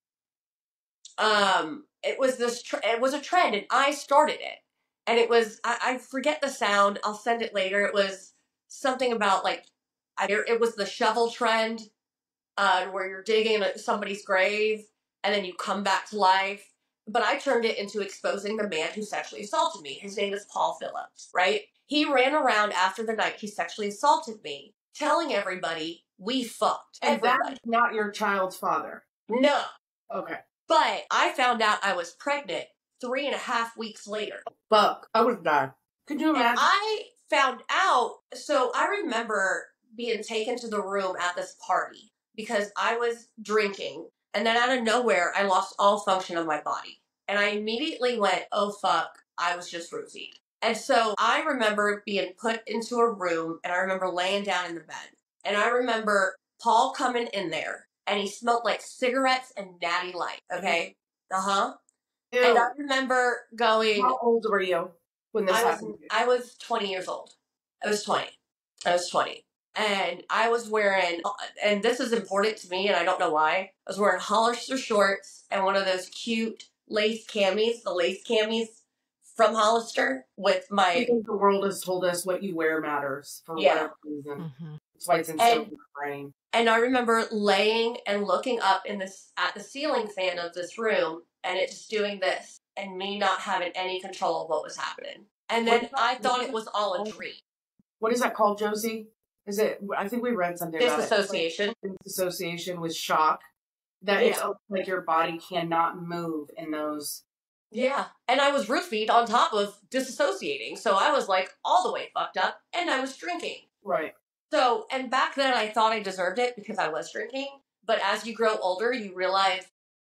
it was a trend and I started it. And it was, I forget the sound, I'll send it later. It was something about it was the shovel trend. Where you're digging somebody's grave and then you come back to life. But I turned it into exposing the man who sexually assaulted me. His name is Paul Phillips, right? He ran around after the night he sexually assaulted me, telling everybody we fucked. And that's not your child's father? No. Okay. But I found out I was pregnant 3.5 weeks later. Fuck. I would die. Could you imagine? And I found out, so I remember being taken to the room at this party, because I was drinking, and then out of nowhere, I lost all function of my body. And I immediately went, oh fuck, I was just roofied. And so I remember being put into a room, and I remember laying down in the bed. And I remember Paul coming in there, and he smelled like cigarettes and Natty Light, okay? Ew. And I remember going. How old were you when this happened? I was 20 years old. I was 20. And I was wearing, and this is important to me, and I don't know why. I was wearing Hollister shorts and one of those cute lace camis, the lace camis from Hollister with I my. think the world has told us what you wear matters for whatever reason. Mm-hmm. That's why it's instilled in the brain. And I remember laying and looking up at the ceiling fan of this room, and it just doing this, and me not having any control of what was happening. And then I thought it was all a dream. What is that called, Josie? Is it? I think we read something about Disassociation. Disassociation with shock. That it's like your body cannot move in those. Yeah. And I was roofied on top of disassociating. So I was like all the way fucked up, and I was drinking. Right. So, and back then I thought I deserved it because I was drinking. But as you grow older, you realize,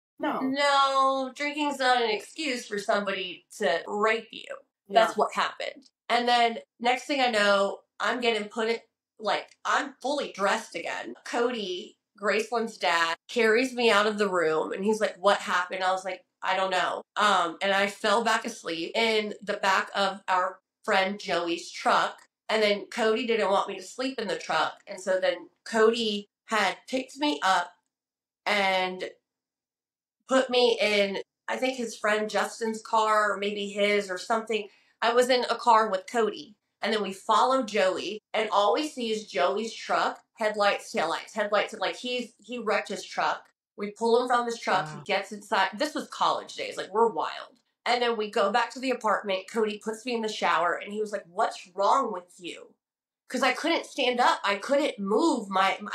no, drinking's not an excuse for somebody to rape you. Yeah. That's what happened. And then next thing I know, I'm getting put in, like, I'm fully dressed again. Cody, Graceland's dad, carries me out of the room, and he's like, what happened? I was like, I don't know. And I fell back asleep in the back of our friend Joey's truck. And then Cody didn't want me to sleep in the truck. And so then Cody had picked me up and put me in, I think his friend Justin's car, or maybe his or something. I was in a car with Cody. And then we follow Joey, and all we see is Joey's truck, headlights, taillights, headlights. And like he wrecked his truck. We pull him from his truck. Wow. He gets inside. This was college days. Like, we're wild. And then we go back to the apartment. Cody puts me in the shower, and he was like, what's wrong with you? Because I couldn't stand up. I couldn't move.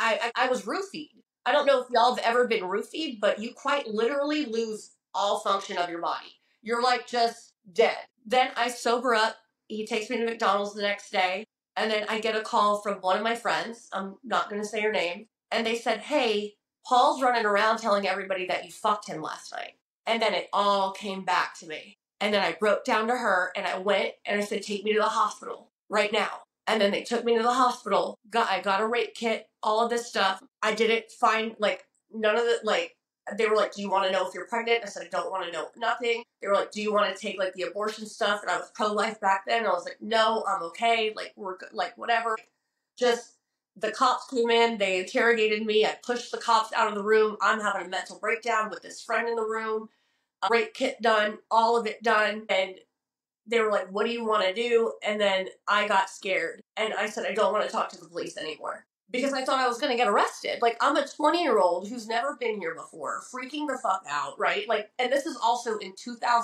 I was roofied. I don't know if y'all have ever been roofied, but you quite literally lose all function of your body. You're like just dead. Then I sober up. He takes me to McDonald's the next day, and then I get a call from one of my friends. I'm not going to say her name. And they said, hey, Paul's running around telling everybody that you fucked him last night. And then it all came back to me. And then I broke down to her, and I went, and I said, take me to the hospital right now. And then they took me to the hospital. I got a rape kit, all of this stuff. I didn't find, like, none of the, like, they were like, do you want to know if you're pregnant? I said, I don't want to know nothing. They were like, do you want to take, like, the abortion stuff? And I was pro-life back then. And I was like, no, I'm okay. Like, we're good. Like, whatever. Just, the cops came in. They interrogated me. I pushed the cops out of the room. I'm having a mental breakdown with this friend in the room. Rape kit done. All of it done. And they were like, what do you want to do? And then I got scared. And I said, I don't want to talk to the police anymore. Because I thought I was going to get arrested. Like, I'm a 20-year-old who's never been here before, freaking the fuck out, right? Like, and this is also in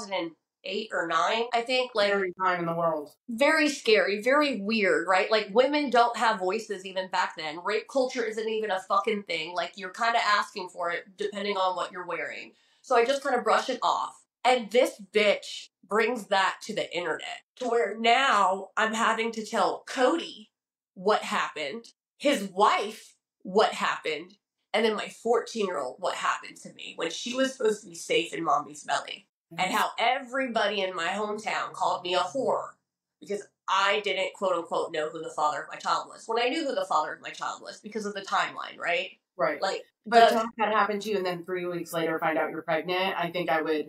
2008 or 9, I think. Like, every time in the world. Very scary, very weird, right? Like, women don't have voices even back then. Rape culture isn't even a fucking thing. Like, you're kind of asking for it depending on what you're wearing. So I just kind of brush it off. And this bitch brings that to the internet. To where now I'm having to tell Cody what happened, his wife what happened, and then my 14-year-old what happened to me when she was supposed to be safe in mommy's belly. And how everybody in my hometown called me a whore because I didn't, quote unquote, know who the father of my child was. When I knew who the father of my child was because of the timeline, right? Right. Like, but if that happened to you and then 3 weeks later find out you're pregnant, I think I would.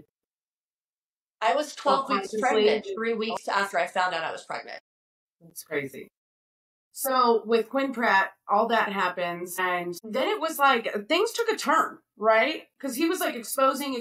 I was 12 weeks pregnant 3 weeks after I found out I was pregnant. That's crazy. So with Quinn Pratt, all that happens, and then it was like, things took a turn, right? Because he was like exposing,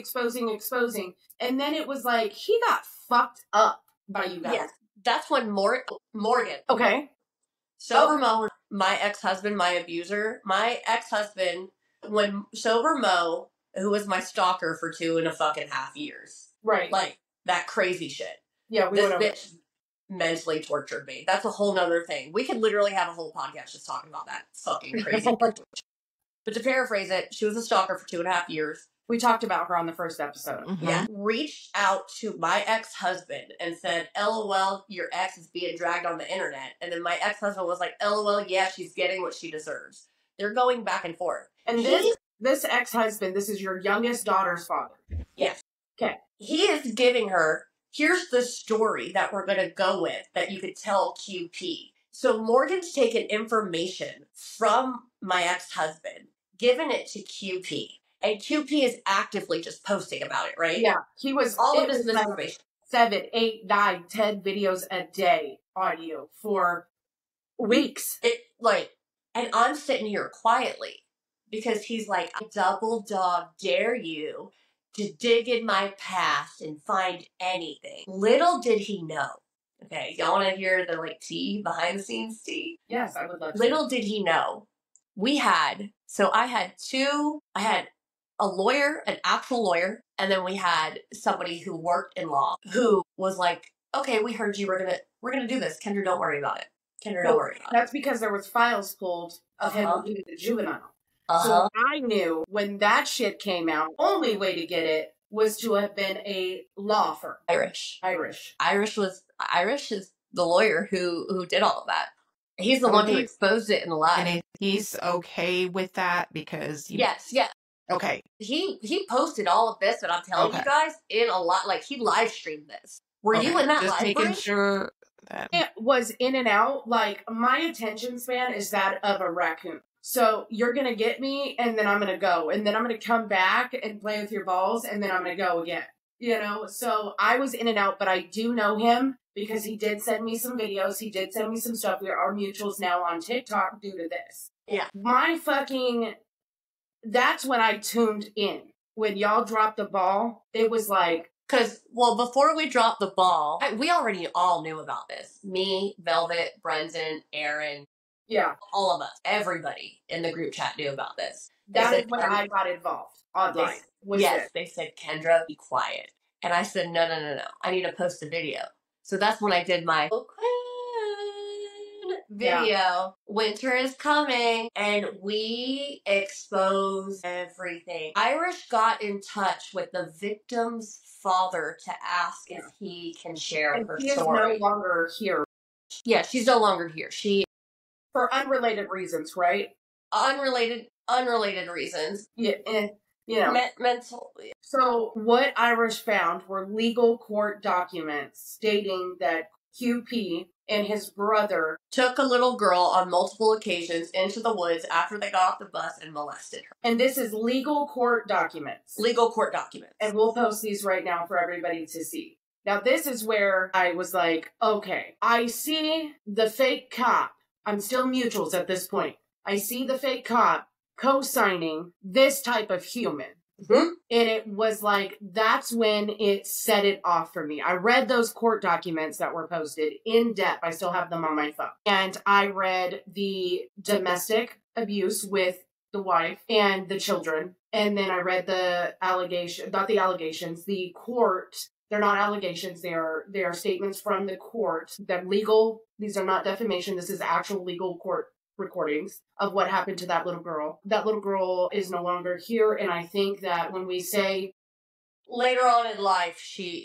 and then it was like, he got fucked up by you guys. Yes, that's when Morgan. Okay. Sober Mo, my ex-husband, my abuser, my ex-husband, when Sober Mo, who was my stalker for 2.5 years. Right. Like, that crazy shit. Yeah, this bitch mentally tortured me. That's a whole nother thing. We could literally have a whole podcast just talking about that fucking crazy bitch. But to paraphrase it, she was a stalker for 2.5 years. We talked about her on the first episode. Mm-hmm. Yeah. Reached out to my ex-husband and said, LOL, your ex is being dragged on the internet. And then my ex-husband was like, LOL, yeah, she's getting what she deserves. They're going back and forth. And this ex-husband, this is your youngest daughter's father. Yes. Okay. He is giving her, here's the story that we're going to go with that you could tell QP. So Morgan's taken information from my ex-husband, given it to QP. And QP is actively just posting about it, right? Yeah, he was All of it this was like misinformation. 7, 8, 9, 10 videos a day on you for weeks. And I'm sitting here quietly because he's like, I double dog dare you to dig in my past and find anything. Little did he know. Okay, y'all want to hear the tea, behind the scenes tea? Yes, I would love to. Little did he know. I had a lawyer, an actual lawyer, and then we had somebody who worked in law who was like, okay, we heard you, we're gonna do this. Kendra, don't worry about it. Kendra, don't worry about it. That's because there was files pulled of him being a juvenile. Uh-huh. So I knew when that shit came out, only way to get it was to have been a law firm. Irish is the lawyer who did all of that. He's the one who exposed it in the live. And he's okay with that because yes. Okay. He posted all of this, but I'm telling you guys, in a lot, he live streamed this. Were you in that just library? making sure that it was in and out. My attention span is that of a raccoon. So you're going to get me, and then I'm going to go. And then I'm going to come back and play with your balls, and then I'm going to go again. So I was in and out, but I do know him because he did send me some videos. He did send me some stuff. We are mutuals now on TikTok due to this. Yeah. That's when I tuned in. When y'all dropped the ball, it was like... Because, before we dropped the ball, we already all knew about this. Me, Velvet, Brendan, Aaron. Yeah. All of us. Everybody in the group chat knew about this. That is when I got involved online. They said, Kendra, be quiet. And I said, no. I need to post a video. So that's when I did my video. Yeah. Winter is coming. And we exposed everything. Irish got in touch with the victim's father to ask if he can share her story. She is no longer here. Yeah, she's no longer here. For unrelated reasons, right? Unrelated reasons. Yeah, and mental. So what Irish found were legal court documents stating that QP and his brother took a little girl on multiple occasions into the woods after they got off the bus and molested her. And this is legal court documents. Legal court documents. And we'll post these right now for everybody to see. Now this is where I was like, okay, I see the fake cop. I'm still mutuals at this point. I see the fake cop co-signing this type of human. Mm-hmm. And it was like, that's when it set it off for me. I read those court documents that were posted in depth. I still have them on my phone. And I read the domestic abuse with the wife and the children. And then I read the the court. They're not allegations. They are statements from the court that these are not defamation. This is actual legal court recordings of what happened to that little girl. That little girl is no longer here. And I think that when we say later on in life,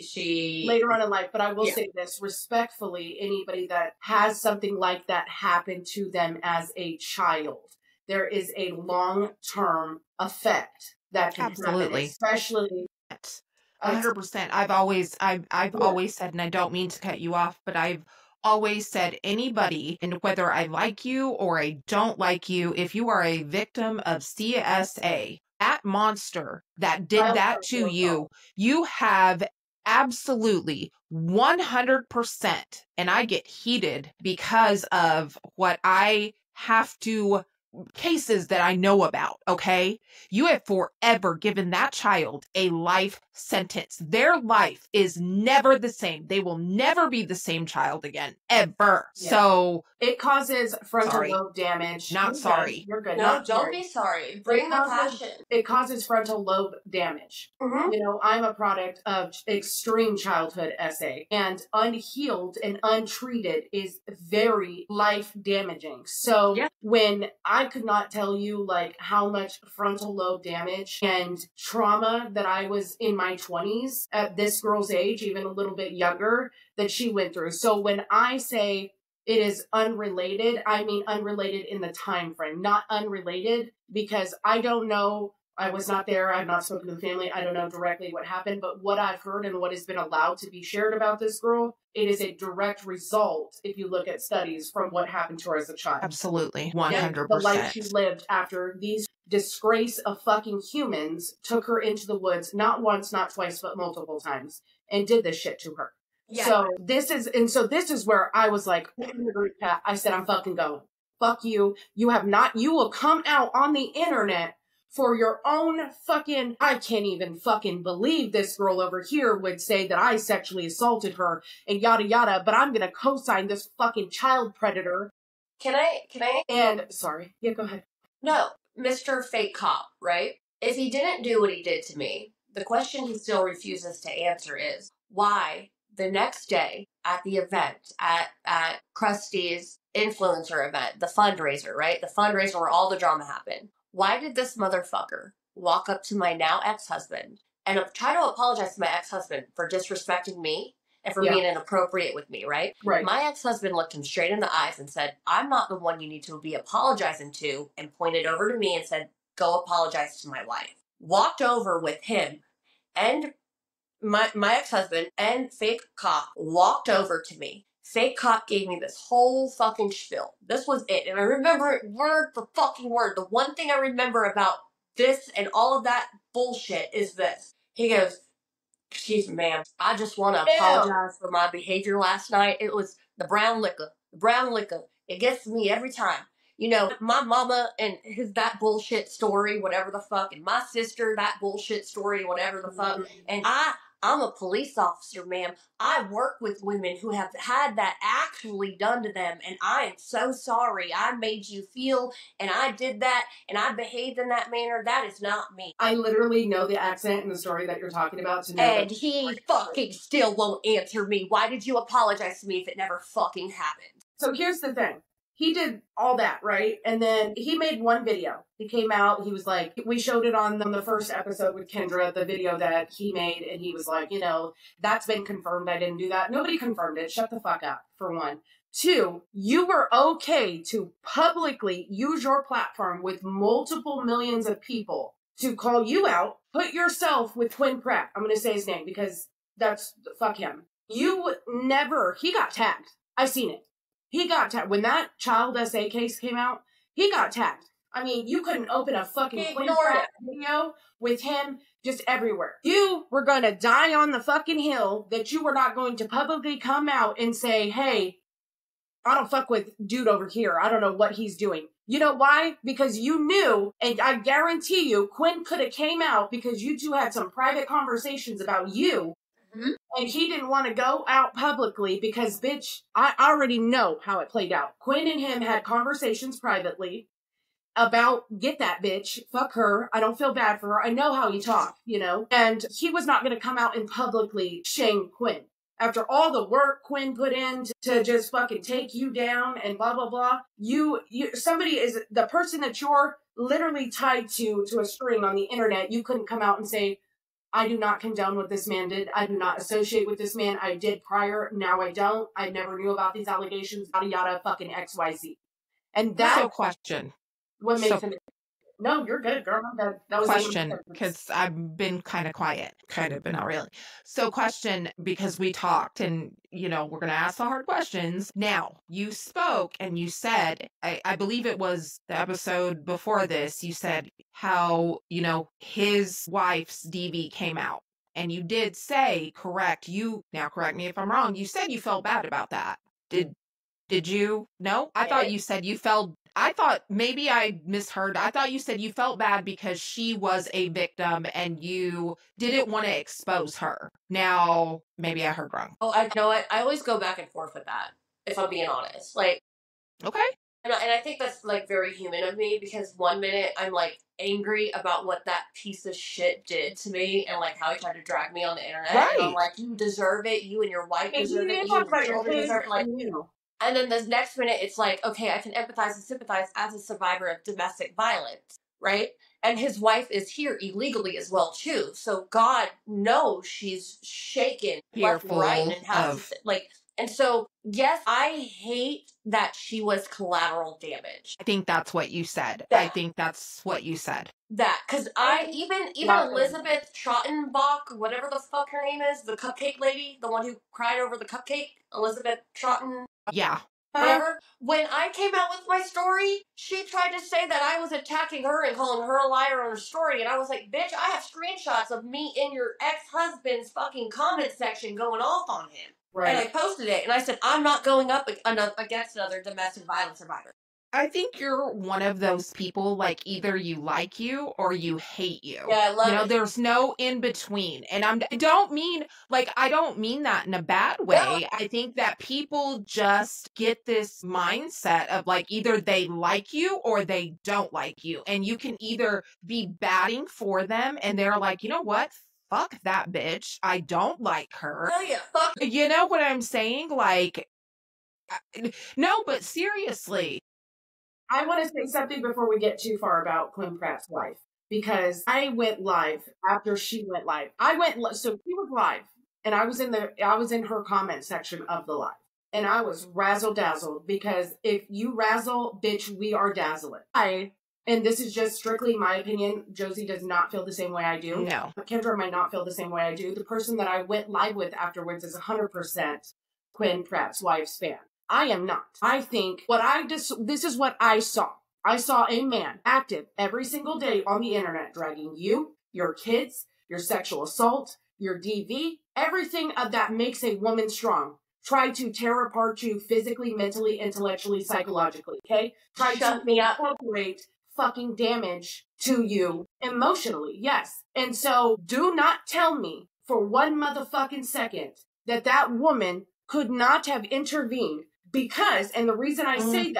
but I will say this respectfully, anybody that has something like that happen to them as a child, there is a long-term effect that can happen, especially 100%. I've always said, and I don't mean to cut you off, but I've always said anybody, and whether I like you or I don't like you, if you are a victim of CSA, that monster that did that to you, you have absolutely 100%, and I get heated because of what I have to cases that I know about, okay? You have forever given that child a life sentence. Their life is never the same. They will never be the same child again, ever. Yeah. So it causes frontal lobe damage. You're good. No, don't be sorry. Bring the passion. It causes frontal lobe damage. Mm-hmm. I'm a product of extreme childhood SA, and unhealed and untreated is very life damaging. So when I could not tell you how much frontal lobe damage and trauma that I was in my 20s at this girl's age, even a little bit younger, that she went through. So when I say it is unrelated, I mean unrelated in the time frame, not unrelated because I don't know I was not there. I've not spoken to the family. I don't know directly what happened, but what I've heard and what has been allowed to be shared about this girl, it is a direct result, if you look at studies, from what happened to her as a child. Absolutely. And 100%. the life she lived after these disgrace of fucking humans took her into the woods, not once, not twice, but multiple times, and did this shit to her. Yeah. So this is where I was like, in the group chat, I said, I'm fucking going. Fuck you. You will come out on the internet for your own fucking, I can't even fucking believe this girl over here would say that I sexually assaulted her and yada yada, but I'm gonna co-sign this fucking child predator. Can I? And, sorry. Yeah, go ahead. No, Mr. Fake Cop, right? If he didn't do what he did to me, the question he still refuses to answer is, why the next day at the event, at Krusty's influencer event, the fundraiser, right? The fundraiser where all the drama happened. Why did this motherfucker walk up to my now ex-husband and try to apologize to my ex-husband for disrespecting me and for being inappropriate with me, right? Right. My ex-husband looked him straight in the eyes and said, I'm not the one you need to be apologizing to, and pointed over to me and said, go apologize to my wife. Walked over with him and my ex-husband and Fake Cop walked over to me. Fake Cop gave me this whole fucking spiel. This was it. And I remember it word for fucking word. The one thing I remember about this and all of that bullshit is this. He goes, excuse me, ma'am. I just want to apologize for my behavior last night. It was the brown liquor. The brown liquor. It gets to me every time. You know, my mama and that bullshit story, whatever the fuck, and my sister, that bullshit story, whatever the fuck. And I'm a police officer, ma'am. I work with women who have had that actually done to them, and I am so sorry. I made you feel, and I did that, and I behaved in that manner. That is not me. I literally know the accent and the story that you're talking about to know. And he fucking still won't answer me. Why did you apologize to me if it never fucking happened? So here's the thing. He did all that, right? And then he made one video. He came out, he was like, we showed it on the first episode with Kendra, the video that he made, and he was like, you know, that's been confirmed. I didn't do that. Nobody confirmed it. Shut the fuck up, for one. Two, you were okay to publicly use your platform with multiple millions of people to call you out, put yourself with Quinn Pratt. I'm going to say his name because fuck him. You never, he got tagged. I've seen it. He got tagged. When that child SA case came out, he got tagged. I mean, you couldn't open a fucking Quinn Pratt video with him just everywhere. You were going to die on the fucking hill that you were not going to publicly come out and say, hey, I don't fuck with dude over here. I don't know what he's doing. You know why? Because you knew, and I guarantee you, Quinn could have came out because you two had some private conversations about you. Mm-hmm. And he didn't want to go out publicly because, bitch, I already know how it played out. Quinn and him had conversations privately about, get that bitch, fuck her, I don't feel bad for her, I know how you talk, you know? And he was not going to come out and publicly shame Quinn. After all the work Quinn put in to just fucking take you down and blah, blah, blah, somebody is, the person that you're literally tied to a string on the internet, you couldn't come out and say, I do not condone what this man did. I do not associate with this man. I did prior. Now I don't. I never knew about these allegations. Yada, yada, fucking XYZ. And that's a question. What makes him... No, you're good, girl. That was question, because I've been kind of quiet, but not really. So question, because we talked and, you know, we're going to ask the hard questions. Now, you spoke and you said, I believe it was the episode before this, you said how, you know, his wife's DV came out. And you did say, correct me if I'm wrong, you said you felt bad about that. Did you? No? I thought you said you felt... I thought maybe I misheard. I thought you said you felt bad because she was a victim and you didn't want to expose her. Now, maybe I heard wrong. Oh, I know what? I always go back and forth with that, if I'm being honest. Like, okay. And I think that's, like, very human of me because one minute I'm, like, angry about what that piece of shit did to me and, like, how he tried to drag me on the internet. Right. And I'm like, you deserve it. You and your wife deserve it. You and your children deserve it. Like, and then the next minute, it's like, okay, I can empathize and sympathize as a survivor of domestic violence, right? And his wife is here illegally as well, too. So God knows she's shaken left and right and has, like, and so, yes, I hate that she was collateral damage. I think that's what you said. That- I think that's what you said. That, because I, even Elizabeth Trottenbach, whatever the fuck her name is, the cupcake lady, the one who cried over the cupcake, Elizabeth Trotten, Yeah. whatever. When I came out with my story, she tried to say that I was attacking her and calling her a liar on her story, and I was like, bitch, I have screenshots of me in your ex-husband's fucking comment section going off on him. Right. And I posted it, and I said, I'm not going up against another domestic violence survivor. I think you're one of those people, like, either you like you or you hate you. Yeah, I love You know, it. there's no in between. And I don't mean that in a bad way. I think that people just get this mindset of, like, either they like you or they don't like you. And you can either be batting for them and they're like, you know what? Fuck that bitch. I don't like her. Hell yeah, fuck. You know what I'm saying? Like, no, but seriously. I want to say something before we get too far about Quinn Pratt's wife, because I went live after she went live. So she was live, and I was in her comment section of the live, and I was razzle dazzled, because if you razzle, bitch, we are dazzling. And this is just strictly my opinion. Josie does not feel the same way I do. No. Kendra might not feel the same way I do. The person that I went live with afterwards is 100% Quinn Pratt's wife's fan. I am not. I think this is what I saw. I saw a man active every single day on the internet, dragging you, your kids, your sexual assault, your DV, everything of that makes a woman strong. Try to tear apart you physically, mentally, intellectually, psychologically, okay? Try Shut to me up. incorporate fucking damage to you emotionally, yes. And so do not tell me for one motherfucking second that woman could not have intervened. Because, and the reason I say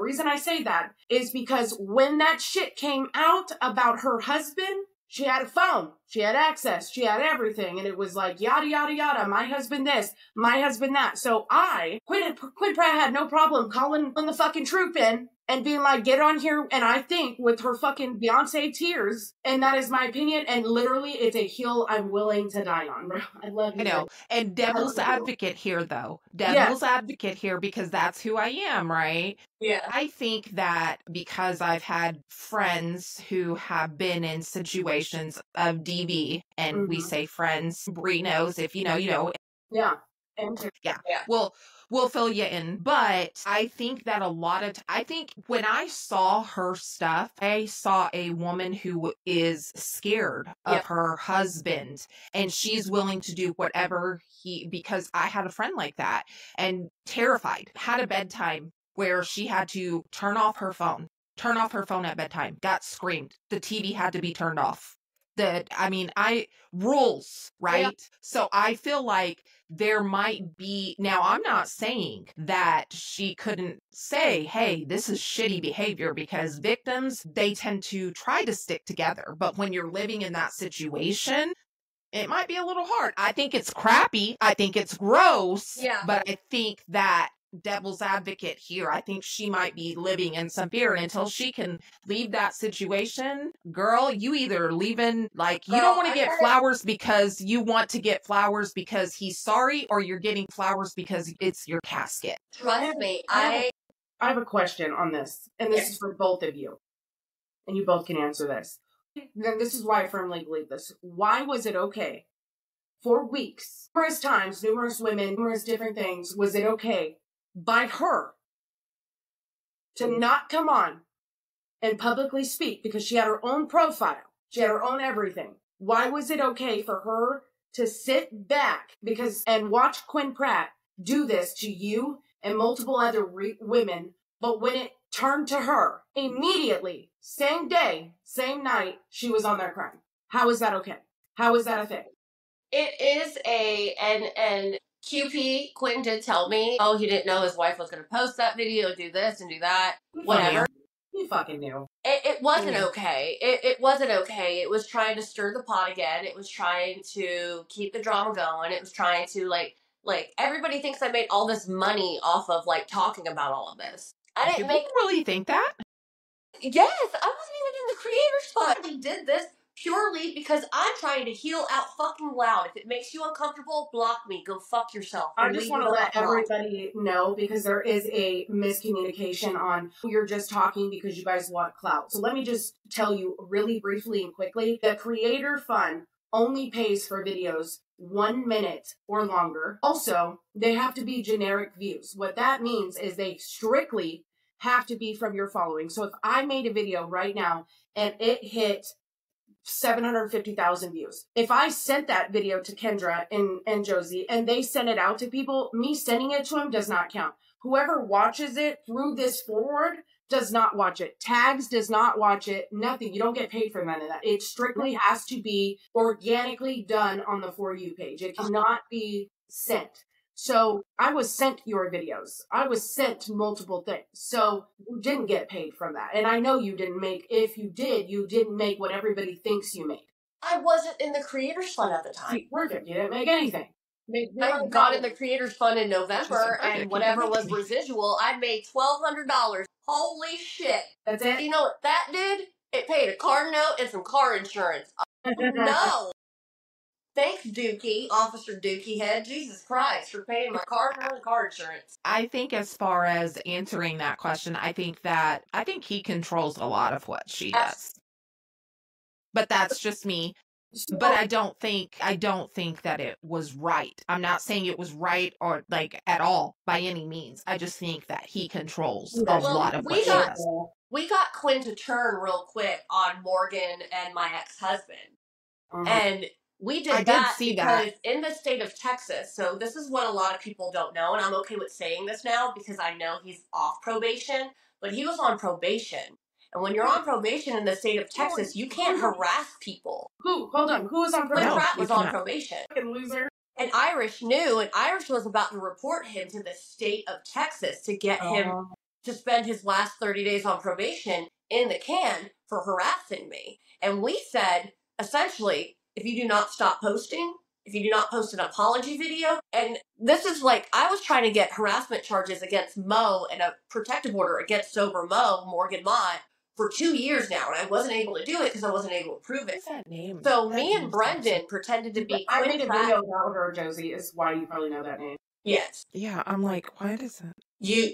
that is because when that shit came out about her husband, she had a phone, she had access, she had everything, and it was like, yada, yada, yada, my husband this, my husband that. So Quinn Pratt had no problem calling the fucking troop in and being like, get on here, and I think with her fucking Beyonce tears, and that is my opinion, and literally it's a hill I'm willing to die on, bro. I love you. I know. And devil's advocate here, though. Devil's advocate here, because that's who I am, right? Yeah. I think that because I've had friends who have been in situations of DV, and we say friends, Bree knows, if you know, you know. Yeah. Yeah. We'll fill you in. But I think that I think when I saw her stuff, I saw a woman who is scared of her husband, and she's willing to do whatever because I had a friend like that, and terrified, had a bedtime where she had to turn off her phone at bedtime, got screamed. The TV had to be turned off. Rules, right? Yeah. So I feel like there might be, now I'm not saying that she couldn't say, hey, this is shitty behavior, because victims, they tend to try to stick together. But when you're living in that situation, it might be a little hard. I think it's crappy. I think it's gross. Yeah. But I think that devil's advocate here, I think she might be living in some fear, and until she can leave that situation, girl, you either leaving, like, you don't want to get flowers because you want to get flowers because he's sorry, or you're getting flowers because it's your casket. Trust me, I have a question on this, and this is for both of you, and you both can answer this. Then this is why I firmly believe this. Why was it okay for weeks, numerous times, numerous women, numerous different things, was it okay by her to not come on and publicly speak, because she had her own profile, she had her own everything? Why was it okay for her to sit back and watch Quinn Pratt do this to you and multiple other women, but when it turned to her, immediately, same day, same night, she was on their crime? How is that okay? How is that a thing? It is and QP, Quinn did tell me, he didn't know his wife was going to post that video, do this and do that, whatever. He fucking knew. It wasn't okay. It wasn't okay. It was trying to stir the pot again. It was trying to keep the drama going. It was trying to, like everybody thinks I made all this money off of, like, talking about all of this. I didn't really think that? Yes, I wasn't even in the creator spot. We did this purely because I'm trying to heal out fucking loud. If it makes you uncomfortable, block me. Go fuck yourself. I just want to let everybody know, because there is a miscommunication on you're just talking because you guys want clout. So let me just tell you really briefly and quickly. The Creator Fund only pays for videos 1 minute or longer. Also, they have to be generic views. What that means is they strictly have to be from your following. So if I made a video right now and it hit 750,000 views. If I sent that video to Kendra and Josie and they sent it out to people, me sending it to them does not count. Whoever watches it through this forward does not watch it. Tags does not watch it. Nothing. You don't get paid for none of that. It strictly has to be organically done on the For You page. It cannot be sent. So I was sent your videos. I was sent multiple things. So you didn't get paid from that. And I know you didn't make, if you did, you didn't make what everybody thinks you made. I wasn't in the Creators Fund at the time. Perfect. You didn't make anything. I got in the Creators Fund in November, and whatever was residual, I made $1,200. Holy shit. That's it? You know what that did? It paid a car note and some car insurance. No. Thanks, Dookie, Officer Dookie Head. Jesus Christ, for paying my car note and car insurance. I think as far as answering that question, I think he controls a lot of what she does. But that's just me. But I don't think that it was right. I'm not saying it was right or like at all by any means. I just think that he controls a lot of what she does. We got Quinn to turn real quick on Morgan and my ex-husband. And we did that because in the state of Texas, so this is what a lot of people don't know, and I'm okay with saying this now because I know he's off probation, but he was on probation. And when you're on probation in the state of Texas, you can't harass people. Hold on. Who was on probation? Quinn Pratt was on probation. Fucking loser. And Irish knew, and Irish was about to report him to the state of Texas to get him to spend his last 30 days on probation in the can for harassing me. And we said, essentially, if you do not stop posting, if you do not post an apology video, and this is like, I was trying to get harassment charges against Mo and a protective order against Sober Mo, Morgan Mott, for 2 years now, and I wasn't able to do it because I wasn't able to prove it. What's that name? So me and Brendan pretended to be I Quinn made a Pratt. video about her, Josie, is why you probably know that name. Yes. Yeah, I'm like, what is it?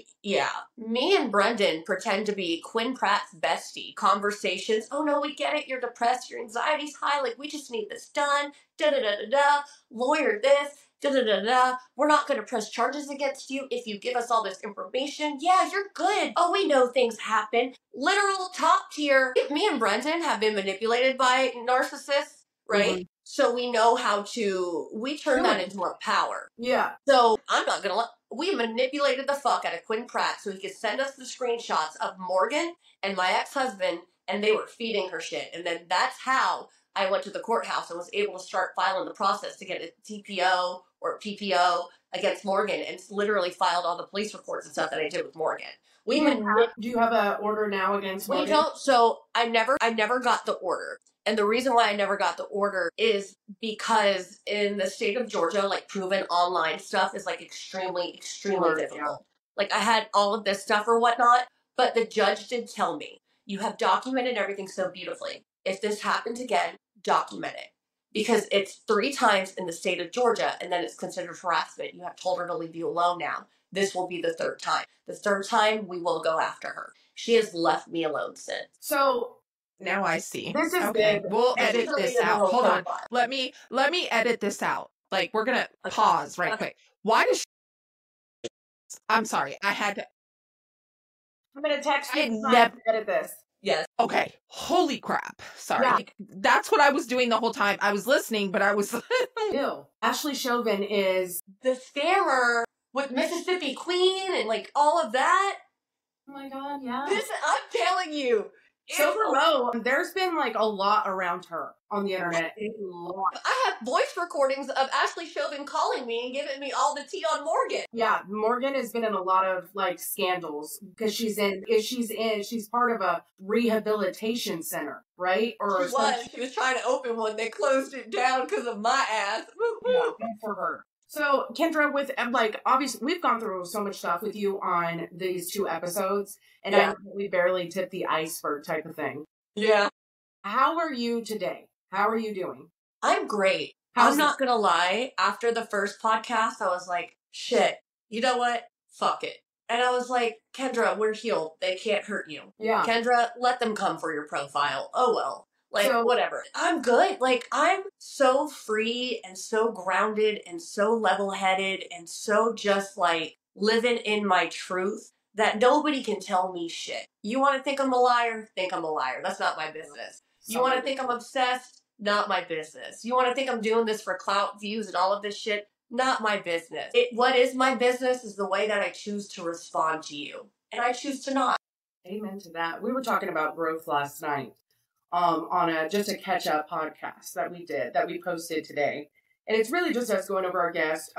Me and Brendan pretend to be Quinn Pratt's bestie. Conversations. Oh no, we get it. You're depressed. Your anxiety's high. Like, we just need this done. Da da da da da. Lawyer this. Da da da da. We're not going to press charges against you if you give us all this information. Yeah, you're good. Oh, we know things happen. Literal top tier. Me and Brendan have been manipulated by narcissists, right? Mm-hmm. So we know how to, we turn that into our power. Yeah. So I'm not going to let, we manipulated the fuck out of Quinn Pratt so he could send us the screenshots of Morgan and my ex-husband, and they were feeding her shit. And then that's how I went to the courthouse and was able to start filing the process to get a TPO or PPO against Morgan, and literally filed all the police reports and stuff that I did with Morgan. Do you have an order now against Morgan? We don't. So I never got the order. And the reason why I never got the order is because in the state of Georgia, like, proven online stuff is like extremely, extremely difficult. Yeah. Like, I had all of this stuff or whatnot, but the judge did tell me, you have documented everything so beautifully. If this happens again, document it. Because it's 3 times in the state of Georgia, and then it's considered harassment. You have told her to leave you alone now. This will be the 3rd time. The 3rd time, we will go after her. She has left me alone since. So now I see. This is okay. big. We'll edit this out. Hold on. Let me edit this out. Like, we're gonna pause right quick. Why does she... I'm sorry. I had to... I'm gonna text you and edit this. Yes. Okay. Holy crap. Sorry. Yeah. That's what I was doing the whole time. I was listening, but I was... Ew. Ashley Chauvin is... the scammer with Mississippi Queen and, like, all of that. Oh my god, yeah. I'm telling you. Sober Mo, there's been, like, a lot around her on the internet. A lot. I have voice recordings of Ashley Chauvin calling me and giving me all the tea on Morgan. Yeah, Morgan has been in a lot of, like, scandals because she's part of a rehabilitation center, right? Or she was trying to open one. They closed it down because of my ass. Yeah, good for her. So, Kendra, with, like, obviously, we've gone through so much stuff with you on these 2 episodes, and I know we barely tipped the iceberg type of thing. Yeah. How are you today? How are you doing? I'm great. How's I'm not going to lie. After the first podcast, I was like, shit, you know what? Fuck it. And I was like, Kendra, we're healed. They can't hurt you. Yeah. Kendra, let them come for your profile. Oh, well. Like, So- whatever. I'm good. Like, I'm so free and so grounded and so level-headed and so just, like, living in my truth that nobody can tell me shit. You want to think I'm a liar? Think I'm a liar. That's not my business. You want to think I'm obsessed? Not my business. You want to think I'm doing this for clout, views, and all of this shit? Not my business. What is my business is the way that I choose to respond to you. And I choose to not. Amen to that. We were talking about growth last night on just a catch-up podcast that we posted today. And it's really just us going over our guests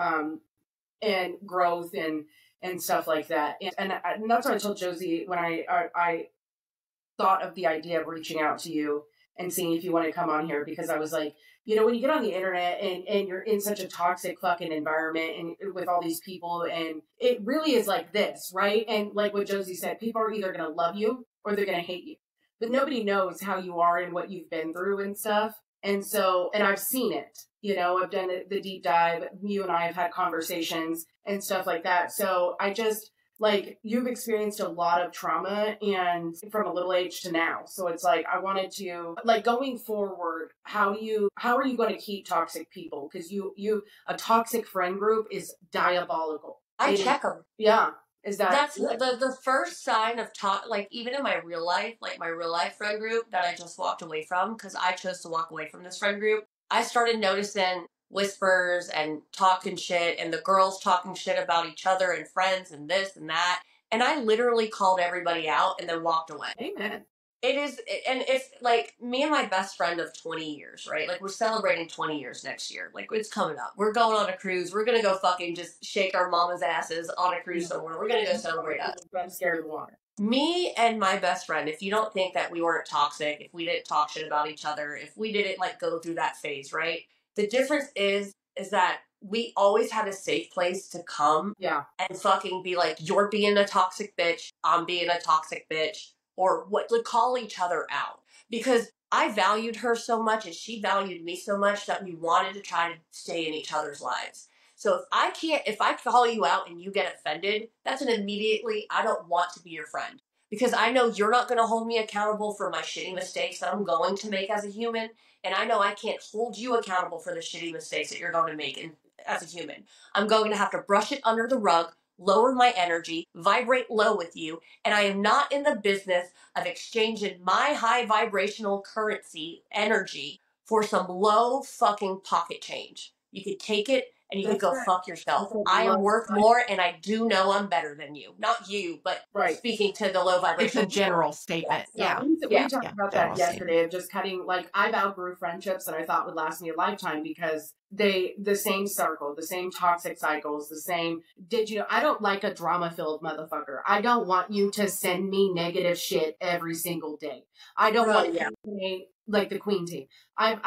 and growth and stuff like that. And that's what I told Josie when I thought of the idea of reaching out to you and seeing if you want to come on here, because I was like, you know, when you get on the internet and you're in such a toxic fucking environment and with all these people, and it really is like this, right? And like what Josie said, people are either going to love you or they're going to hate you, but nobody knows how you are and what you've been through and stuff. And so, and I've seen it, you know, I've done the deep dive. You and I have had conversations and stuff like that. So I just, like, you've experienced a lot of trauma and from a little age to now. So it's like, I wanted to, like, going forward, how are you going to keep toxic people? Because a toxic friend group is diabolical. I check them. Yeah. That's the first sign of like, even in my real life, like my real life friend group that I just walked away from, because I chose to walk away from this friend group, I started noticing whispers and talking shit and the girls talking shit about each other and friends and this and that. And I literally called everybody out and then walked away. Amen. It is, and it's like me and my best friend of 20 years, right? Like, we're celebrating 20 years next year. Like, it's coming up. We're going on a cruise. We're going to go fucking just shake our mama's asses on a cruise somewhere. We're going to go celebrate us. I'm scared of the water. Me and my best friend, if you don't think that we weren't toxic, if we didn't talk shit about each other, if we didn't, like, go through that phase, right? The difference is that we always had a safe place to come and fucking be like, you're being a toxic bitch, I'm being a toxic bitch, or what, to call each other out. Because I valued her so much and she valued me so much that we wanted to try to stay in each other's lives. So if I call you out and you get offended, that's an immediately, I don't want to be your friend. Because I know you're not going to hold me accountable for my shitty mistakes that I'm going to make as a human. And I know I can't hold you accountable for the shitty mistakes that you're going to make as a human. I'm going to have to brush it under the rug, lower my energy, vibrate low with you, and I am not in the business of exchanging my high vibrational currency energy for some low fucking pocket change. You could take it and you could go fuck yourself. I am worth more, and I do know I'm better than you. Not you, but speaking to the low vibrational. It's a general statement. Yeah. We talked about that yesterday, of just cutting, like, I've outgrew friendships that I thought would last me a lifetime because the same circle, the same toxic cycles, the same, I don't like a drama-filled motherfucker. I don't want you to send me negative shit every single day. I don't want you like the Queen team. I've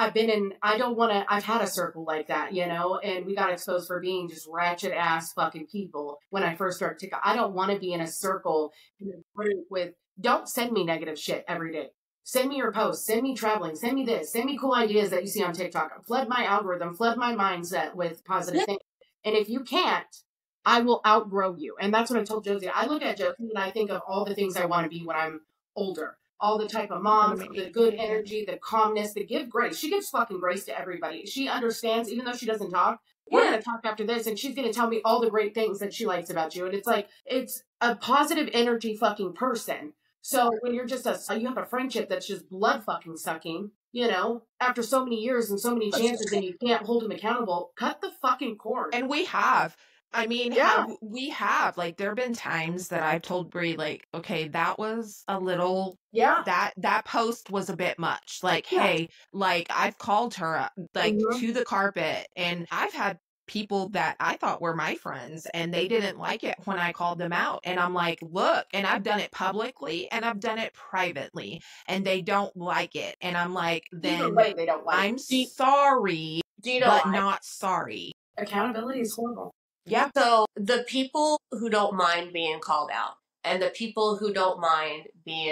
had a circle like that, you know, and we got exposed for being just ratchet ass fucking people when I first started TikTok. I don't want to be in a circle with, don't send me negative shit every day. Send me your posts, send me traveling, send me this, send me cool ideas that you see on TikTok. Flood my algorithm, flood my mindset with positive things. And if you can't, I will outgrow you. And that's what I told Josie. I look at Josie and I think of all the things I want to be when I'm older. All the type of moms, the good energy, the calmness, the give grace. She gives fucking grace to everybody. She understands, even though she doesn't talk. We're going to talk after this, and she's going to tell me all the great things that she likes about you. And it's like, it's a positive energy fucking person. So when you're just you have a friendship that's just blood fucking sucking, you know, after so many years and so many chances and you can't hold them accountable, cut the fucking cord. And we have. I mean, we have, like, there have been times that I've told Brie, like, okay, that was a little, that post was a bit much. Like, hey, like, I've called her, like, to the carpet, and I've had people that I thought were my friends, and they didn't like it when I called them out. And I'm like, look, and I've done it publicly, and I've done it privately, and they don't like it. And I'm like, then they don't like I'm sorry, but not sorry. Accountability is horrible. Yeah. So the people who don't mind being called out and the people who don't mind being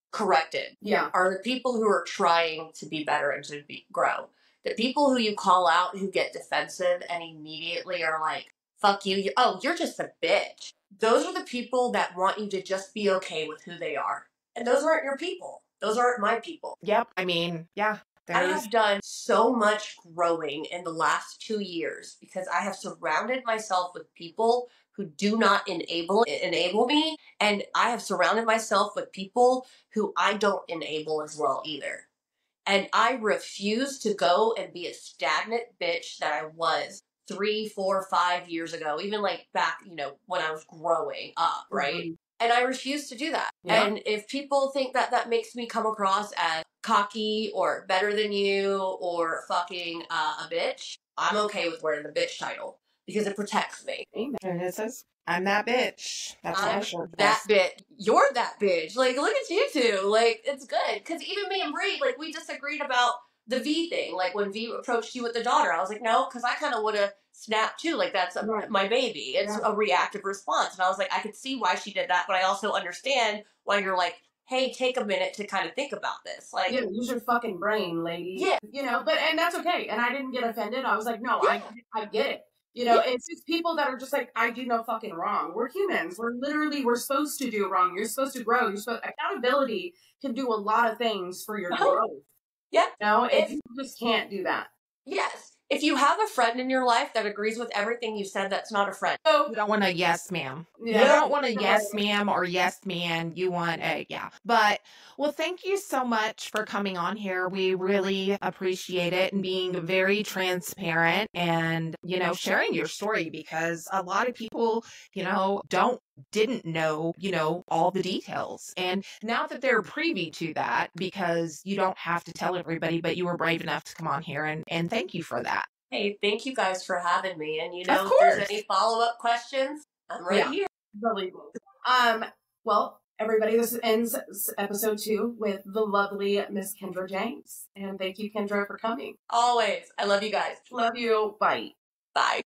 corrected are the people who are trying to be better and to grow. The people who you call out who get defensive and immediately are like, fuck you, oh, you're just a bitch. Those are the people that want you to just be okay with who they are. And those aren't your people. Those aren't my people. Yep. I mean, yeah. I have done so much growing in the last 2 years because I have surrounded myself with people who do not enable me, and I have surrounded myself with people who I don't enable as well either. And I refuse to go and be a stagnant bitch that I was 3, 4, 5 years ago, even like back, when I was growing up, right? Mm-hmm. And I refuse to do that. Yeah. And if people think that that makes me come across as cocky or better than you or fucking a bitch, I'm okay with wearing the bitch title because it protects me. Amen. And it says, I'm that bitch. That's I'm that bitch. You're that bitch. Like, look at you two. Like, it's good. Because even me and Bree, like, we disagreed about the V thing. Like, when V approached you with the daughter, I was like, no, because I kind of would have snapped too. Like, that's my baby. It's a reactive response. And I was like, I could see why she did that, but I also understand why you're like, hey, take a minute to kind of think about this. Like, yeah, use your fucking brain, lady. Yeah. And that's okay. And I didn't get offended. I was like, no, I get it. It's just people that are just like, I do no fucking wrong. We're humans. We're supposed to do wrong. You're supposed to grow. Accountability can do a lot of things for your growth. Yeah. If you just can't do that. Yes. If you have a friend in your life that agrees with everything you said, that's not a friend. You don't want a yes, ma'am. Yeah. You don't want a yes, ma'am, or yes, man. You want a yeah. But, well, thank you so much for coming on here. We really appreciate it and being very transparent and, sharing your story because a lot of people, didn't know, all the details. And now that they're privy to that, because you don't have to tell everybody, but you were brave enough to come on here and thank you for that. Hey, thank you guys for having me. And if there's any follow-up questions, I'm right here. Believe me. Well, everybody, this ends episode 2 with the lovely Miss Kendra James. And thank you, Kendra, for coming. Always. I love you guys. Love you. Bye. Bye.